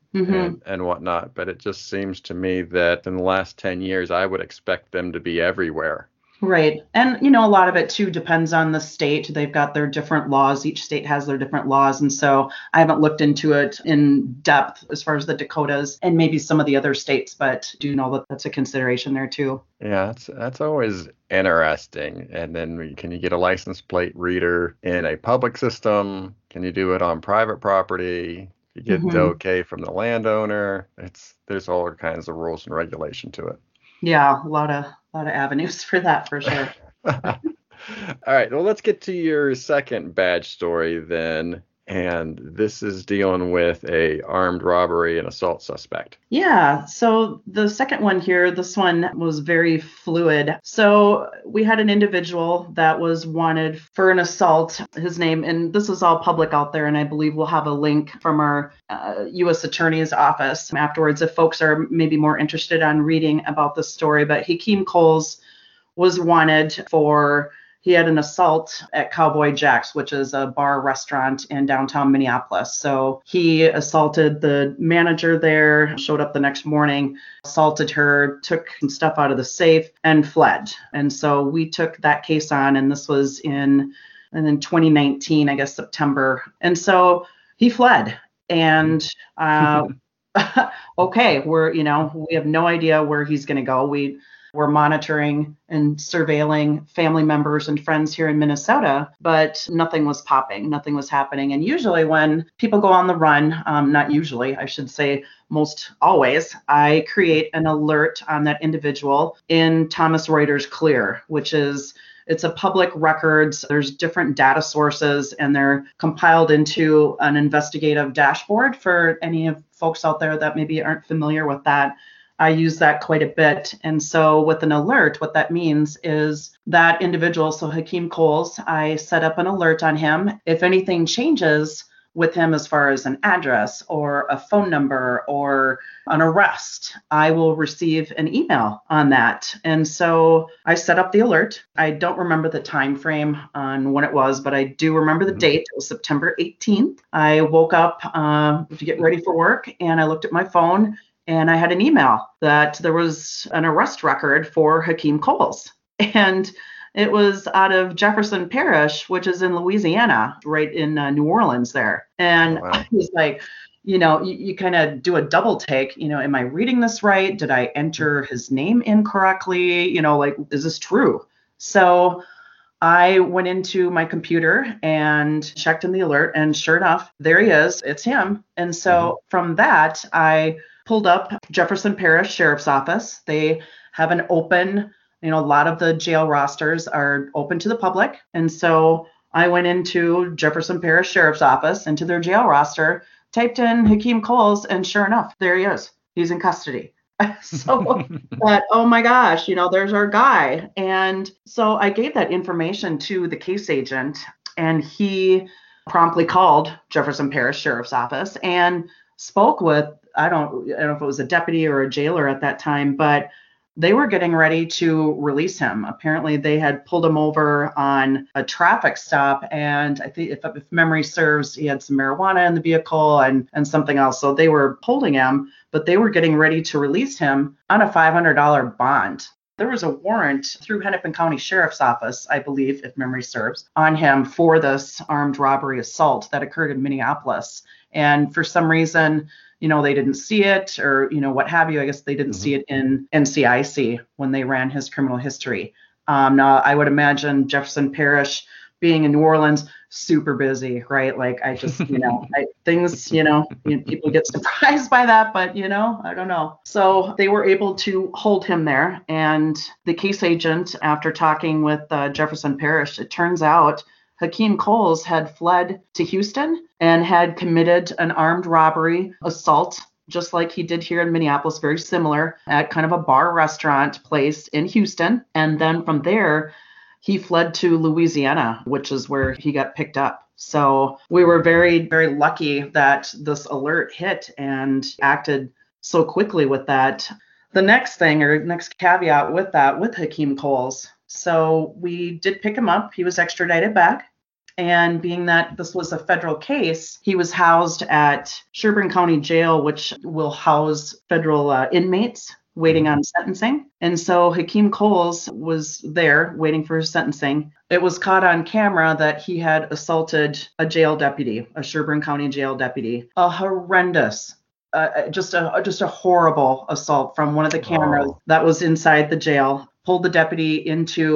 And whatnot. But it just seems to me that in the last 10 years, I would expect them to be everywhere. Right. And, a lot of it, too, depends on the state. They've got their different laws. Each state has their different laws. And so I haven't looked into it in depth as far as the Dakotas and maybe some of the other states, but do know that that's a consideration there, too. Yeah, that's always interesting. And then can you get a license plate reader in a public system? Can you do it on private property? You get the okay from the landowner. There's all kinds of rules and regulation to it. Yeah, a lot of avenues for that, for sure. All right, well, let's get to your second badge story then. and this is dealing with a armed robbery and assault suspect. Yeah, so the second one here, this one was very fluid. So we had an individual that was wanted for an assault. His name, and this is all public out there, and I believe we'll have a link from our U.S. Attorney's Office afterwards if folks are maybe more interested on reading about this story. But Hakeem Coles was wanted for, he had an assault at Cowboy Jack's, which is a bar restaurant in downtown Minneapolis. So he assaulted the manager there, showed up the next morning, assaulted her, took some stuff out of the safe, and fled. And so we took that case on, and this was in 2019, I guess September. And so he fled. And okay, we have no idea where he's going to go. We're monitoring and surveilling family members and friends here in Minnesota, but nothing was popping, nothing was happening. And usually when people go on the run, not usually, I should say most always, I create an alert on that individual in Thomson Reuters Clear, which is, it's a public records. There's different data sources, and they're compiled into an investigative dashboard for any of folks out there that maybe aren't familiar with that. I use that quite a bit. And so with an alert, what that means is that individual, so Hakeem Coles, I set up an alert on him. If anything changes with him as far as an address or a phone number or an arrest, I will receive an email on that. And so I set up the alert. I don't remember the time frame on when it was, but I do remember the date. It was September 18th. I woke up to get ready for work, and I looked at my phone, and I had an email that there was an arrest record for Hakeem Coles. And it was out of Jefferson Parish, which is in Louisiana, right in New Orleans there. And wow. I was like, you kind of do a double take, am I reading this right? Did I enter his name incorrectly? Is this true? So I went into my computer and checked in the alert, and sure enough, there he is. It's him. And so from that, I pulled up Jefferson Parish Sheriff's Office. They have an open, a lot of the jail rosters are open to the public. And so I went into Jefferson Parish Sheriff's Office, into their jail roster, typed in Hakeem Coles, and sure enough, there he is. He's in custody. So that, oh my gosh, there's our guy. And so I gave that information to the case agent, and he promptly called Jefferson Parish Sheriff's Office and spoke with, I don't know if it was a deputy or a jailer at that time, but they were getting ready to release him. Apparently they had pulled him over on a traffic stop, and I think if memory serves, he had some marijuana in the vehicle and something else. So they were holding him, but they were getting ready to release him on a $500 bond. There was a warrant through Hennepin County Sheriff's Office, I believe, if memory serves, on him for this armed robbery assault that occurred in Minneapolis. And for some reason, they didn't see it, or, what have you. I guess they didn't see it in NCIC when they ran his criminal history. Now, I would imagine Jefferson Parish, being in New Orleans, super busy, right? Like, I just, people get surprised by that, but, I don't know. So they were able to hold him there. And the case agent, after talking with Jefferson Parish, it turns out Hakeem Coles had fled to Houston and had committed an armed robbery assault, just like he did here in Minneapolis, very similar, at kind of a bar restaurant place in Houston. And then from there, he fled to Louisiana, which is where he got picked up. So we were very, very lucky that this alert hit and acted so quickly with that. The next thing, or next caveat with that, with Hakeem Coles, so we did pick him up. He was extradited back. And being that this was a federal case, he was housed at Sherburne County Jail, which will house federal inmates waiting on sentencing. And so Hakeem Coles was there waiting for his sentencing. It was caught on camera that he had assaulted a jail deputy, a Sherburne County jail deputy. A horrendous, just a horrible assault from one of the cameras that was inside the jail. Pulled the deputy into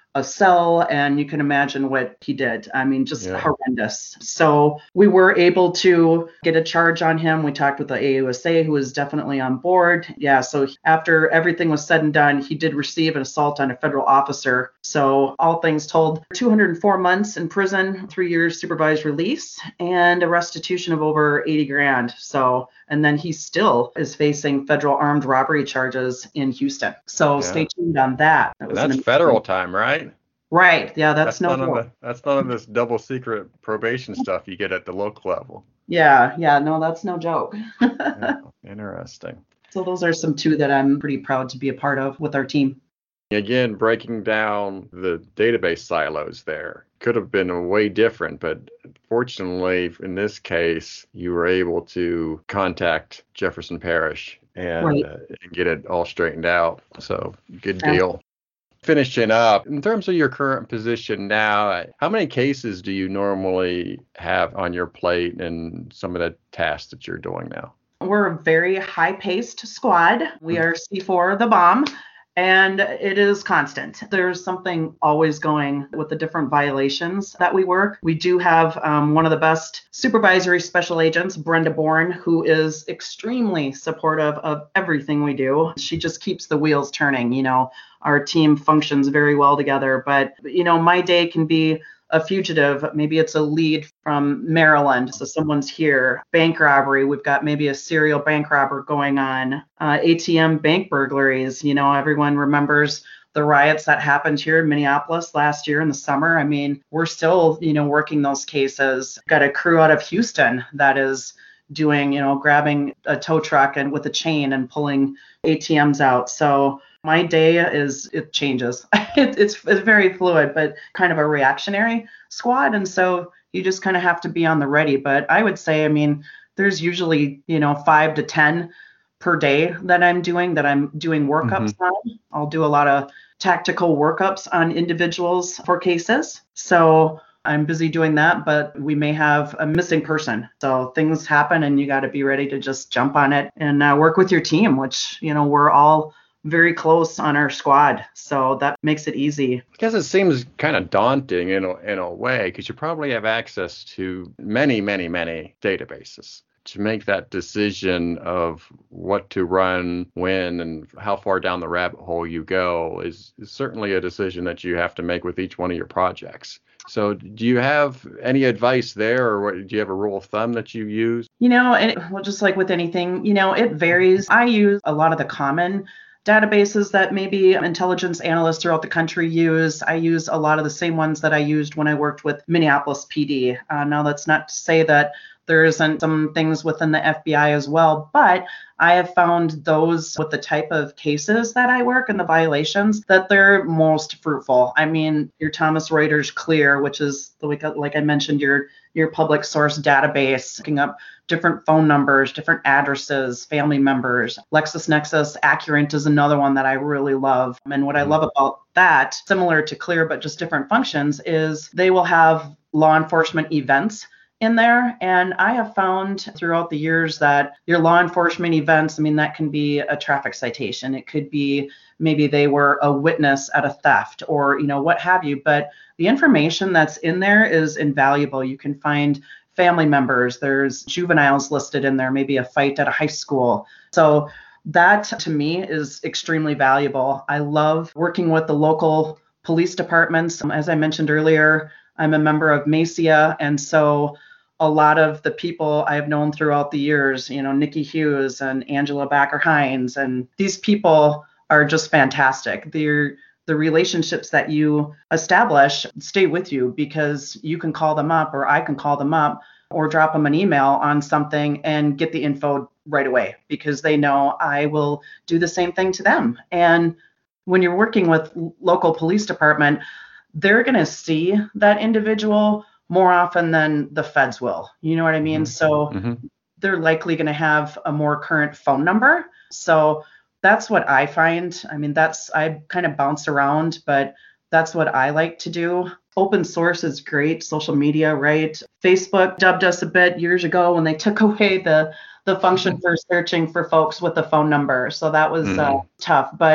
a cell, and you can imagine what he did. I mean, just Yeah. horrendous. So we were able to get a charge on him. We talked with the AUSA, who was definitely on board. Yeah, so after everything was said and done, he did receive an assault on a federal officer. So all things told, 204 months in prison, 3 years supervised release, and a restitution of over 80 grand. So, and then he still is facing federal armed robbery charges in Houston. So Yeah. stay tuned on that. And that's federal time, right? Right. Yeah, that's no none of joke. that's none of this double secret probation stuff you get at the local level. Yeah, no, that's no joke. Yeah, interesting. So those are some two that I'm pretty proud to be a part of with our team. Again, breaking down the database silos there could have been way different, but fortunately, in this case, you were able to contact Jefferson Parish and, Right. and get it all straightened out. So, good Yeah. deal. Finishing up, in terms of your current position now, how many cases do you normally have on your plate and some of the tasks that you're doing now? We're a very high-paced squad. We are C4 the bomb, and it is constant. There's something always going with the different violations that we work. We do have one of the best supervisory special agents, Brenda Bourne, who is extremely supportive of everything we do. She just keeps the wheels turning. You know, our team functions very well together, but, you know, my day can be a fugitive. Maybe it's a lead from Maryland. So someone's here. Bank robbery. We've got maybe a serial bank robber going on. ATM bank burglaries. You know, everyone remembers the riots that happened here in Minneapolis last year in the summer. I mean, we're still, you know, working those cases. Got a crew out of Houston that is doing, you know, grabbing a tow truck and with a chain and pulling ATMs out. So my day it changes. It's very fluid, but kind of a reactionary squad. And so you just kind of have to be on the ready. But I would say, I mean, there's usually, you know, 5 to 10 per day that I'm doing workups on. I'll do a lot of tactical workups on individuals for cases. So I'm busy doing that, but we may have a missing person. So things happen and you got to be ready to just jump on it and work with your team, which, you know, we're all very close on our squad. So that makes it easy. I guess it seems kind of daunting in a way, because you probably have access to many, many, many databases. To make that decision of what to run, when, and how far down the rabbit hole you go is certainly a decision that you have to make with each one of your projects. So do you have any advice there, or do you have a rule of thumb that you use? You know, and just like with anything, you know, it varies. I use a lot of the common databases that maybe intelligence analysts throughout the country use. I use a lot of the same ones that I used when I worked with Minneapolis PD. Now, that's not to say that there isn't some things within the FBI as well, but I have found those with the type of cases that I work and the violations that they're most fruitful. I mean, your Thomson Reuters Clear, which is like I mentioned, your public source database, looking up different phone numbers, different addresses, family members. LexisNexis Accurate is another one that I really love. And what I love about that, similar to Clear but just different functions, is they will have law enforcement events in there. And I have found throughout the years that your law enforcement events, I mean, that can be a traffic citation. It could be maybe they were a witness at a theft or, you know, what have you. But the information that's in there is invaluable. You can find family members. There's juveniles listed in there, maybe a fight at a high school. So that to me is extremely valuable. I love working with the local police departments. As I mentioned earlier, I'm a member of MACIA, and so a lot of the people I've known throughout the years, you know, Nikki Hughes and Angela Backer-Hines, and these people are just fantastic. The relationships that you establish stay with you because you can call them up, or I can call them up, or drop them an email on something and get the info right away because they know I will do the same thing to them. And when you're working with local police department, they're going to see that individual more often than the feds will. You know what I mean? So they're likely going to have a more current phone number. So that's what I find. I mean, I kind of bounce around, but that's what I like to do. Open source is great. Social media, right? Facebook dubbed us a bit years ago when they took away the function for searching for folks with the phone number. So that was tough. But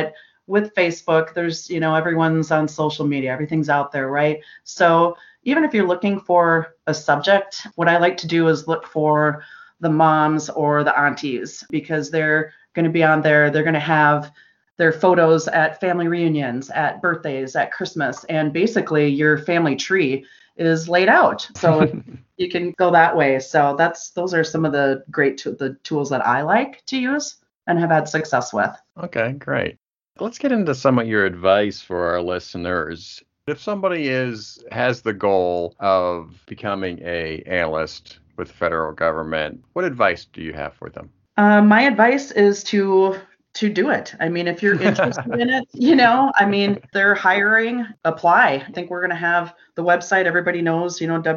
with Facebook, there's, everyone's on social media, everything's out there, right? So even if you're looking for a subject, what I like to do is look for the moms or the aunties, because they're going to be on there. They're going to have their photos at family reunions, at birthdays, at Christmas, and basically your family tree is laid out. So you can go that way. So those are some of the the tools that I like to use and have had success with. Okay, great. Let's get into some of your advice for our listeners. If somebody has the goal of becoming an analyst with the federal government, what advice do you have for them? My advice is to do it. I mean, if you're interested in it, they're hiring, apply. I think we're going to have the website everybody knows,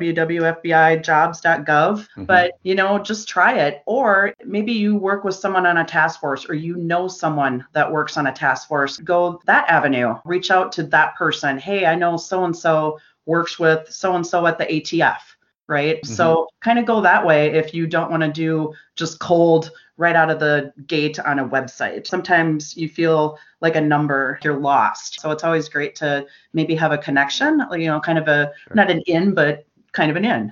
www.fbijobs.gov, but, just try it. Or maybe you work with someone on a task force, or someone that works on a task force. Go that avenue, reach out to that person. Hey, I know so-and-so works with so-and-so at the ATF. Right. Mm-hmm. So kind of go that way if you don't want to do just cold right out of the gate on a website. Sometimes you feel like a number, you're lost. So it's always great to maybe have a connection, kind of not an in, but kind of an in,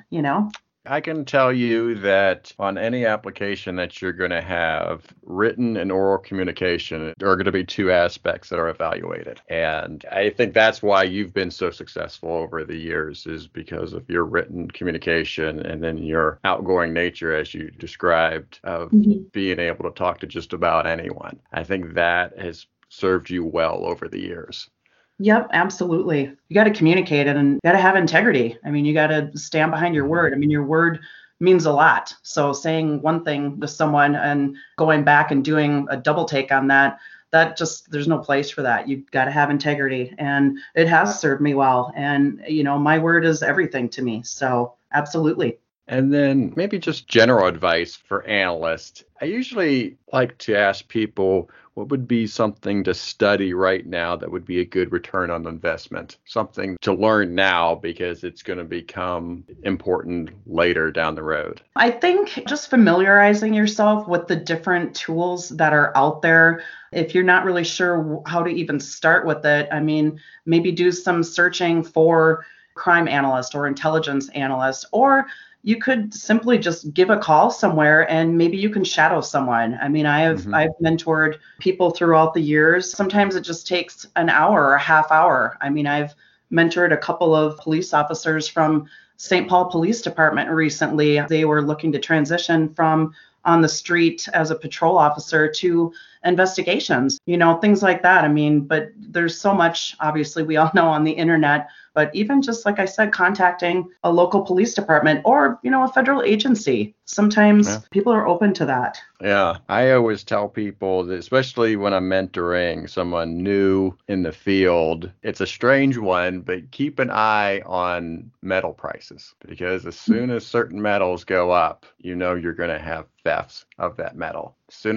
I can tell you that on any application that you're going to have, written and oral communication are going to be two aspects that are evaluated. And I think that's why you've been so successful over the years, is because of your written communication and then your outgoing nature, as you described, of being able to talk to just about anyone. I think that has served you well over the years. Yep, absolutely. You got to communicate it, and you got to have integrity. I mean, you got to stand behind your word. I mean, your word means a lot. So saying one thing to someone and going back and doing a double take on that there's no place for that. You've got to have integrity, and it has served me well. And, my word is everything to me. So absolutely. And then maybe just general advice for analysts. I usually like to ask people, what would be something to study right now that would be a good return on investment? Something to learn now because it's going to become important later down the road. I think just familiarizing yourself with the different tools that are out there. If you're not really sure how to even start with it, I mean, maybe do some searching for crime analyst or intelligence analyst, or you could simply just give a call somewhere and maybe you can shadow someone. I mean, I've mentored people throughout the years. Sometimes it just takes an hour or a half hour. I mean, I've mentored a couple of police officers from St. Paul Police Department recently. They were looking to transition from on the street as a patrol officer to investigations, things like that. I mean, but there's so much, obviously, we all know on the internet, but even just like I said, contacting a local police department or, a federal agency. Sometimes people are open to that. Yeah, I always tell people that, especially when I'm mentoring someone new in the field, it's a strange one, but keep an eye on metal prices, because as soon as certain metals go up, you're going to have thefts of that metal. As soon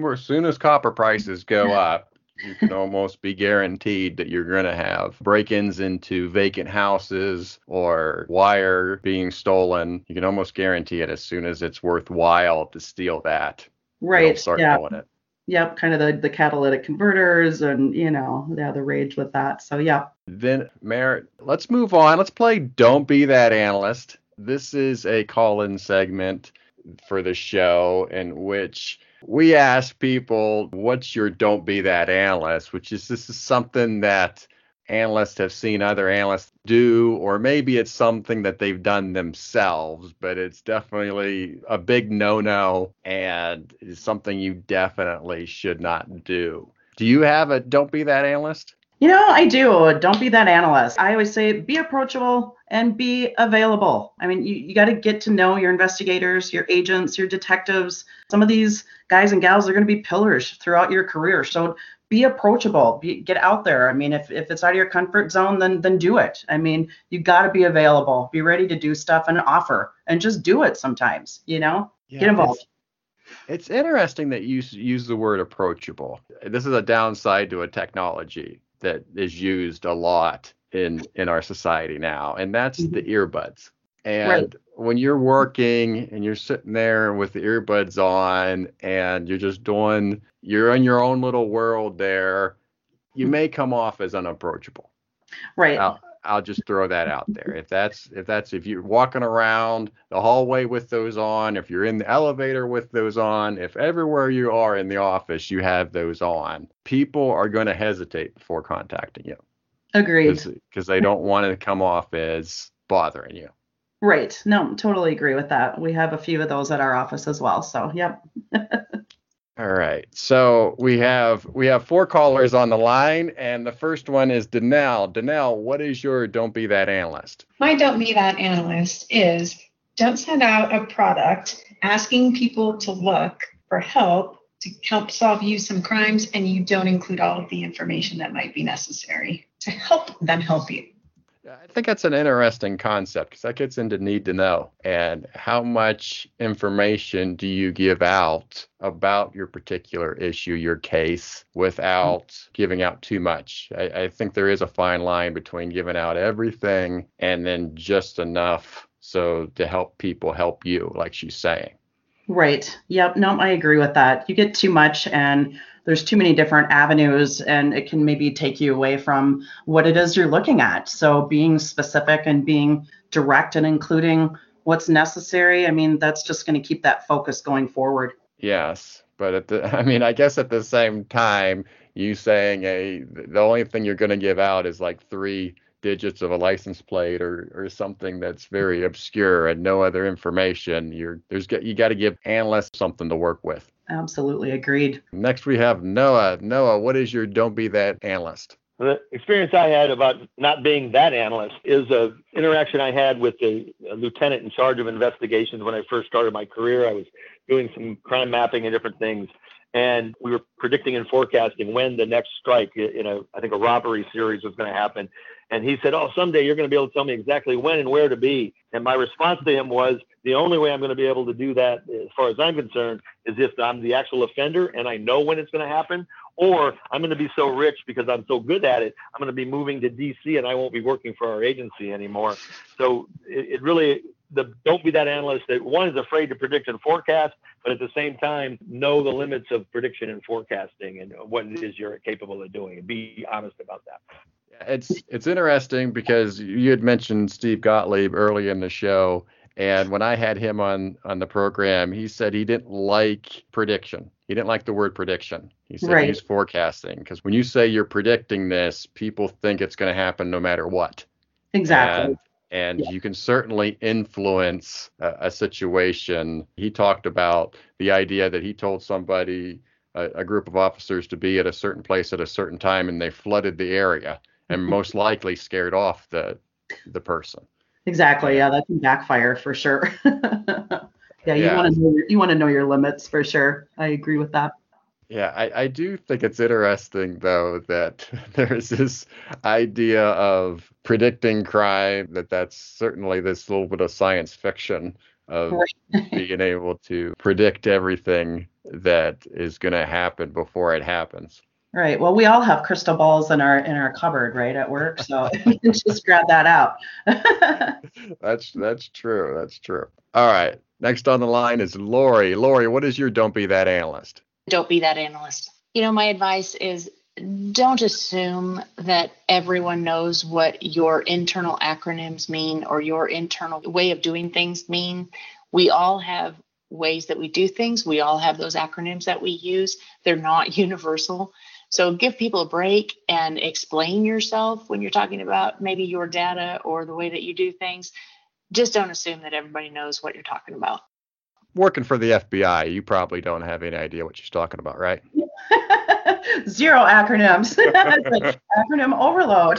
as copper prices go up, you can almost be guaranteed that you're going to have break-ins into vacant houses or wire being stolen. You can almost guarantee it as soon as it's worthwhile to steal that. Right. Start pulling it. Yep. Kind of the catalytic converters and, the rage with that. So, yeah. Then, Merritt, let's move on. Let's play Don't Be That Analyst. This is a call-in segment for the show in which we ask people, what's your don't be that analyst, this is something that analysts have seen other analysts do, or maybe it's something that they've done themselves, but it's definitely a big no-no and is something you definitely should not do. Do you have a don't be that analyst? I do. Don't be that analyst. I always say be approachable and be available. I mean, you got to get to know your investigators, your agents, your detectives. Some of these guys and gals are going to be pillars throughout your career. So be approachable, get out there. I mean, if it's out of your comfort zone, then do it. I mean, you got to be available, be ready to do stuff and offer, and just do it sometimes, get involved. It's interesting that you use the word approachable. This is a downside to a technology that is used a lot in our society now, and that's the earbuds. And when you're working and you're sitting there with the earbuds on and you're just you're in your own little world there, you may come off as unapproachable. Right. I'll just throw that out there. If you're walking around the hallway with those on, if you're in the elevator with those on, if everywhere you are in the office you have those on, people are going to hesitate before contacting you. Agreed. Because they don't want to come off as bothering you. Right. No, totally agree with that. We have a few of those at our office as well. So, yep. All right. So we have 4 callers on the line, and the first one is Danelle. Danelle, what is your Don't Be That Analyst? My Don't Be That Analyst is don't send out a product asking people to look for help to help solve you some crimes, and you don't include all of the information that might be necessary to help them help you. I think that's an interesting concept because that gets into need to know and how much information do you give out about your particular issue, your case, without giving out too much. I think there is a fine line between giving out everything and then just enough so to help people help you, like she's saying. Right. Yep. No, I agree with that. You get too much and there's too many different avenues and it can maybe take you away from what it is you're looking at. So being specific and being direct and including what's necessary, I mean, that's just going to keep that focus going forward. Yes. But I guess at the same time, you saying the only thing you're going to give out is like 3 digits of a license plate or something that's very obscure and no other information. You got to give analysts something to work with. Absolutely agreed. Next we have Noah. Noah, what is your Don't Be That Analyst? The experience I had about not being that analyst is an interaction I had with a lieutenant in charge of investigations when I first started my career. I was doing some crime mapping and different things. And we were predicting and forecasting when the next strike I think a robbery series was going to happen. And he said, someday you're going to be able to tell me exactly when and where to be. And my response to him was, the only way I'm going to be able to do that, as far as I'm concerned, is if I'm the actual offender and I know when it's going to happen, or I'm going to be so rich because I'm so good at it, I'm going to be moving to DC and I won't be working for our agency anymore. So it really, don't be that analyst that one is afraid to predict and forecast, but at the same time, know the limits of prediction and forecasting and what it is you're capable of doing and be honest about that. It's interesting because you had mentioned Steve Gottlieb early in the show. And when I had him on the program, he said he didn't like prediction. He didn't like the word prediction. He said He's forecasting because when you say you're predicting this, people think it's going to happen no matter what. Exactly. And you can certainly influence a situation. He talked about the idea that he told somebody, a group of officers, to be at a certain place at a certain time, and they flooded the area and most likely scared off the person. Exactly. Yeah, that can backfire for sure. You want to know your limits for sure. I agree with that. Yeah, I do think it's interesting, though, that there's this idea of predicting crime, that's certainly this little bit of science fiction of being able to predict everything that is going to happen before it happens. Right. Well, we all have crystal balls in our cupboard, right, at work. So you can just grab that out. That's true. That's true. All right. Next on the line is Lori. Lori, what is your Don't Be That Analyst? Don't be that analyst. My advice is don't assume that everyone knows what your internal acronyms mean or your internal way of doing things mean. We all have ways that we do things. We all have those acronyms that we use. They're not universal. So give people a break and explain yourself when you're talking about maybe your data or the way that you do things. Just don't assume that everybody knows what you're talking about. Working for the FBI, you probably don't have any idea what she's talking about, right? Zero acronyms. It's like acronym overload.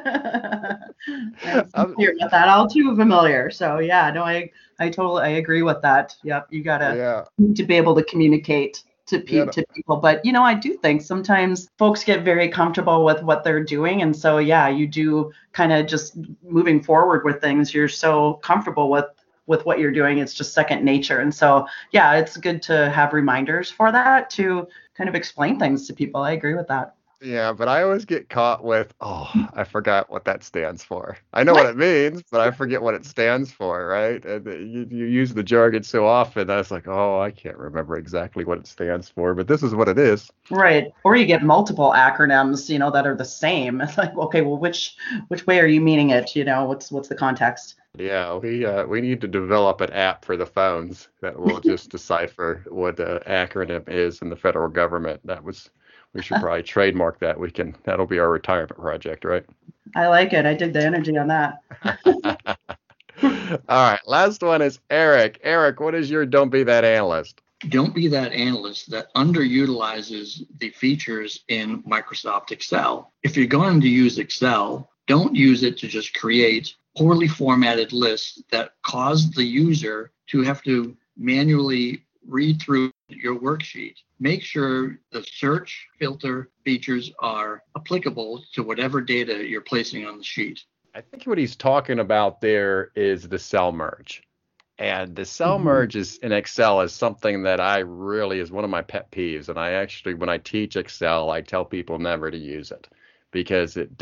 With that, all too familiar. So yeah, no, I totally agree with that. Yep, you gotta need to be able to communicate to people. But I do think sometimes folks get very comfortable with what they're doing, and so you do kind of just moving forward with things. You're so comfortable with what you're doing, it's just second nature. And so it's good to have reminders for that, to kind of explain things to people. I agree with that. Yeah, but I always get caught with, oh, I forgot what that stands for. I know what it means, but I forget what it stands for, right? And you use the jargon so often, I was like, oh, I can't remember exactly what it stands for, but this is what it is. Right. Or you get multiple acronyms, that are the same. It's like, okay, well, which way are you meaning it? What's the context? Yeah, we need to develop an app for the phones that will just decipher what the acronym is in the federal government. We should probably trademark that. That'll be our retirement project, right? I like it. I dig the energy on that. All right, last one is Eric. Eric, what is your don't be that analyst? Don't be that analyst that underutilizes the features in Microsoft Excel. If you're going to use Excel, don't use it to just create poorly formatted lists that cause the user to have to manually read through your worksheet. Make sure the search filter features are applicable to whatever data you're placing on the sheet. I think what he's talking about there is the cell merge. And the cell merge in Excel is something that is one of my pet peeves. And when I teach Excel, I tell people never to use it because it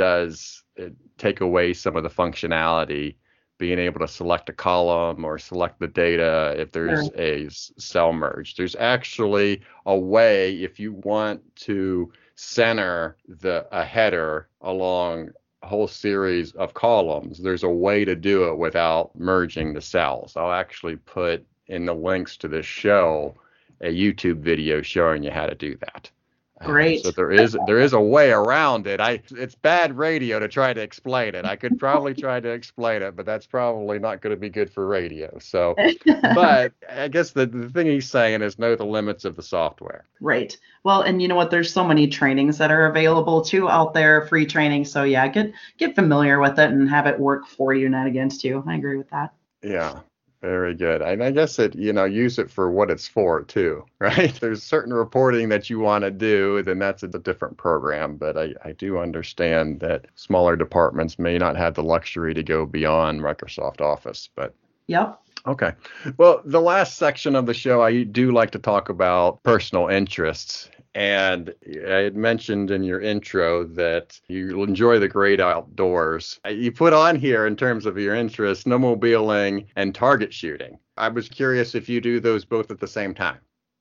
take away some of the functionality, being able to select a column or select the data if there's a cell merge. There's actually a way, if you want to center a header along a whole series of columns, there's a way to do it without merging the cells. I'll actually put in the links to this show a YouTube video showing you how to do that. Great. So there is a way around it. It's bad radio to try to explain it. I could probably try to explain it, but that's probably not going to be good for radio. So, but I guess the thing he's saying is know the limits of the software. Right. Well, and you know what? There's so many trainings that are available too out there, free training. So yeah, get familiar with it and have it work for you, not against you. I agree with that. Yeah. Very good. And I guess use it for what it's for too, right? There's certain reporting that you want to do, then that's a different program. But I do understand that smaller departments may not have the luxury to go beyond Microsoft Office. But yep. Okay. Well, the last section of the show, I do like to talk about personal interests. And I had mentioned in your intro that you enjoy the great outdoors. You put on here in terms of your interests, snowmobiling and target shooting. I was curious if you do those both at the same time.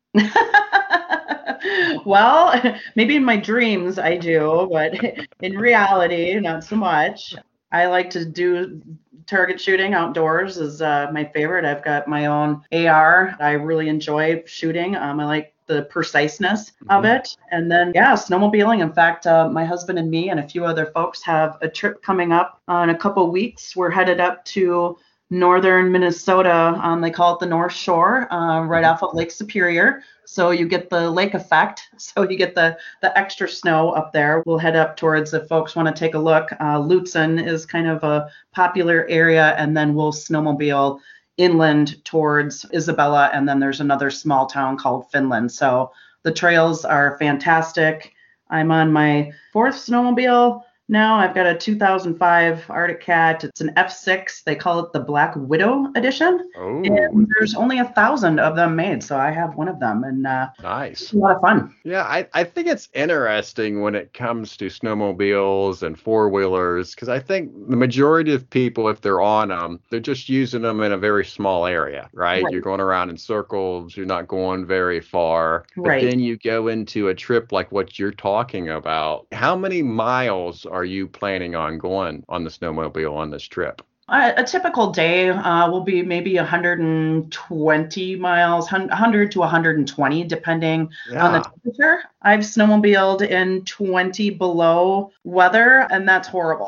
Well, maybe in my dreams I do, but in reality, not so much. I like to do target shooting outdoors is my favorite. I've got my own AR. I really enjoy shooting. I like the preciseness of it. And then, snowmobiling. In fact, my husband and me and a few other folks have a trip coming up in a couple weeks. We're headed up to northern Minnesota. They call it the North Shore, right off of Lake Superior. So you get the lake effect. So you get the extra snow up there. We'll head up towards, if folks want to take a look, Lutsen is kind of a popular area. And then we'll snowmobile inland towards Isabella. And then there's another small town called Finland. So the trails are fantastic. I'm on my fourth snowmobile now. I've got a 2005 Arctic Cat. It's an F6. They call it the Black Widow edition. Oh. And there's only 1,000 of them made. So I have one of them. And nice. It's a lot of fun. Yeah, I think it's interesting when it comes to snowmobiles and four-wheelers, because I think the majority of people, if they're on them, they're just using them in a very small area, right? You're going around in circles. You're not going very far. But then you go into a trip like what you're talking about. How many miles are you planning on going on the snowmobile on this trip? A typical day will be maybe 120 miles, 100 to 120, depending on the temperature. I've snowmobiled in 20 below weather, and that's horrible.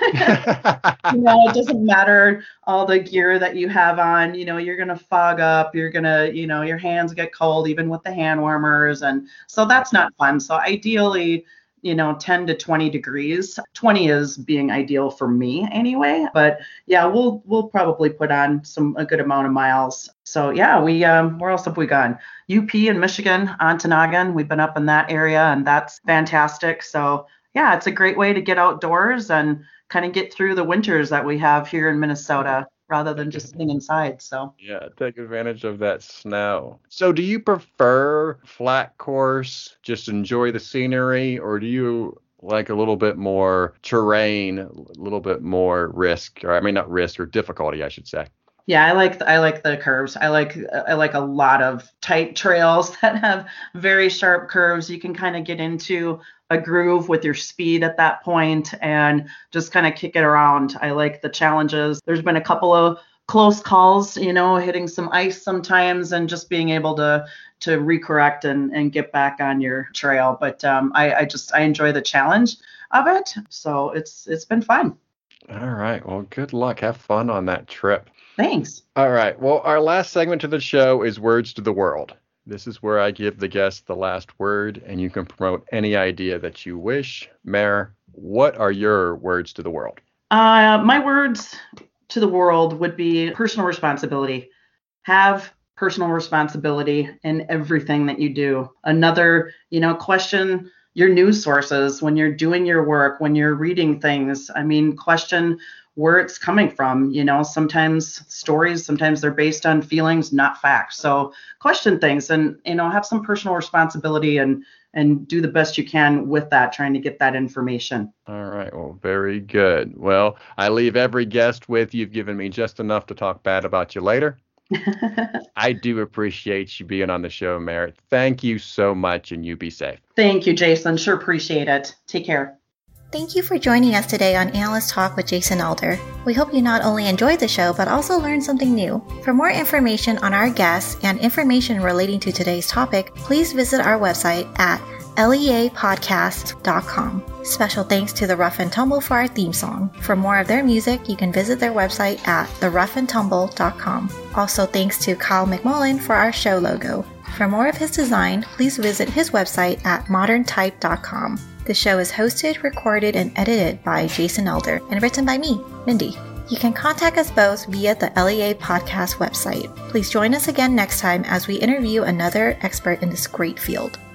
It doesn't matter all the gear that you have on. You're going to fog up. You're going to, your hands get cold, even with the hand warmers. And so that's not fun. So ideally, 10 to 20 degrees. 20 is being ideal for me anyway. But yeah, we'll probably put on a good amount of miles. So yeah, where else have we gone? UP in Michigan, Ontonagon. We've been up in that area, and that's fantastic. So yeah, it's a great way to get outdoors and kind of get through the winters that we have here in Minnesota. rather than just sitting inside. So yeah, take advantage of that snow. So do you prefer flat course, just enjoy the scenery, or do you like a little bit more terrain, a little bit more risk, or I mean not risk, or difficulty, I should say? yeah, I like the curves. I like a lot of tight trails that have very sharp curves. You can kind of get into a groove with your speed at that point and just kind of kick it around. I like the challenges. There's been a couple of close calls, hitting some ice sometimes and just being able to recorrect and get back on your trail. But I enjoy the challenge of it. So it's been fun. All right. Well, good luck. Have fun on that trip. Thanks. All right. Well, our last segment to the show is Words to the World. This is where I give the guest the last word, and you can promote any idea that you wish. Mare, what are your words to the world? My words to the world would be personal responsibility. Have personal responsibility in everything that you do. Another, question your news sources when you're doing your work, when you're reading things. I mean, question where it's coming from. Sometimes stories, sometimes they're based on feelings, not facts. So question things and, have some personal responsibility and do the best you can with that, trying to get that information. All right. Well, very good. Well, I leave every guest with you've given me just enough to talk bad about you later. I do appreciate you being on the show, Mare. Thank you so much, and you be safe. Thank you, Jason. Sure appreciate it. Take care. Thank you for joining us today on Analyst Talk with Jason Elder. We hope you not only enjoyed the show, but also learned something new. For more information on our guests and information relating to today's topic, please visit our website at leapodcast.com. Special thanks to The Rough and Tumble for our theme song. For more of their music, you can visit their website at theroughandtumble.com. Also thanks to Kyle McMullen for our show logo. For more of his design, please visit his website at moderntype.com. The show is hosted, recorded, and edited by Jason Elder and written by me, Mindy. You can contact us both via the LEA Podcast website. Please join us again next time as we interview another expert in this great field.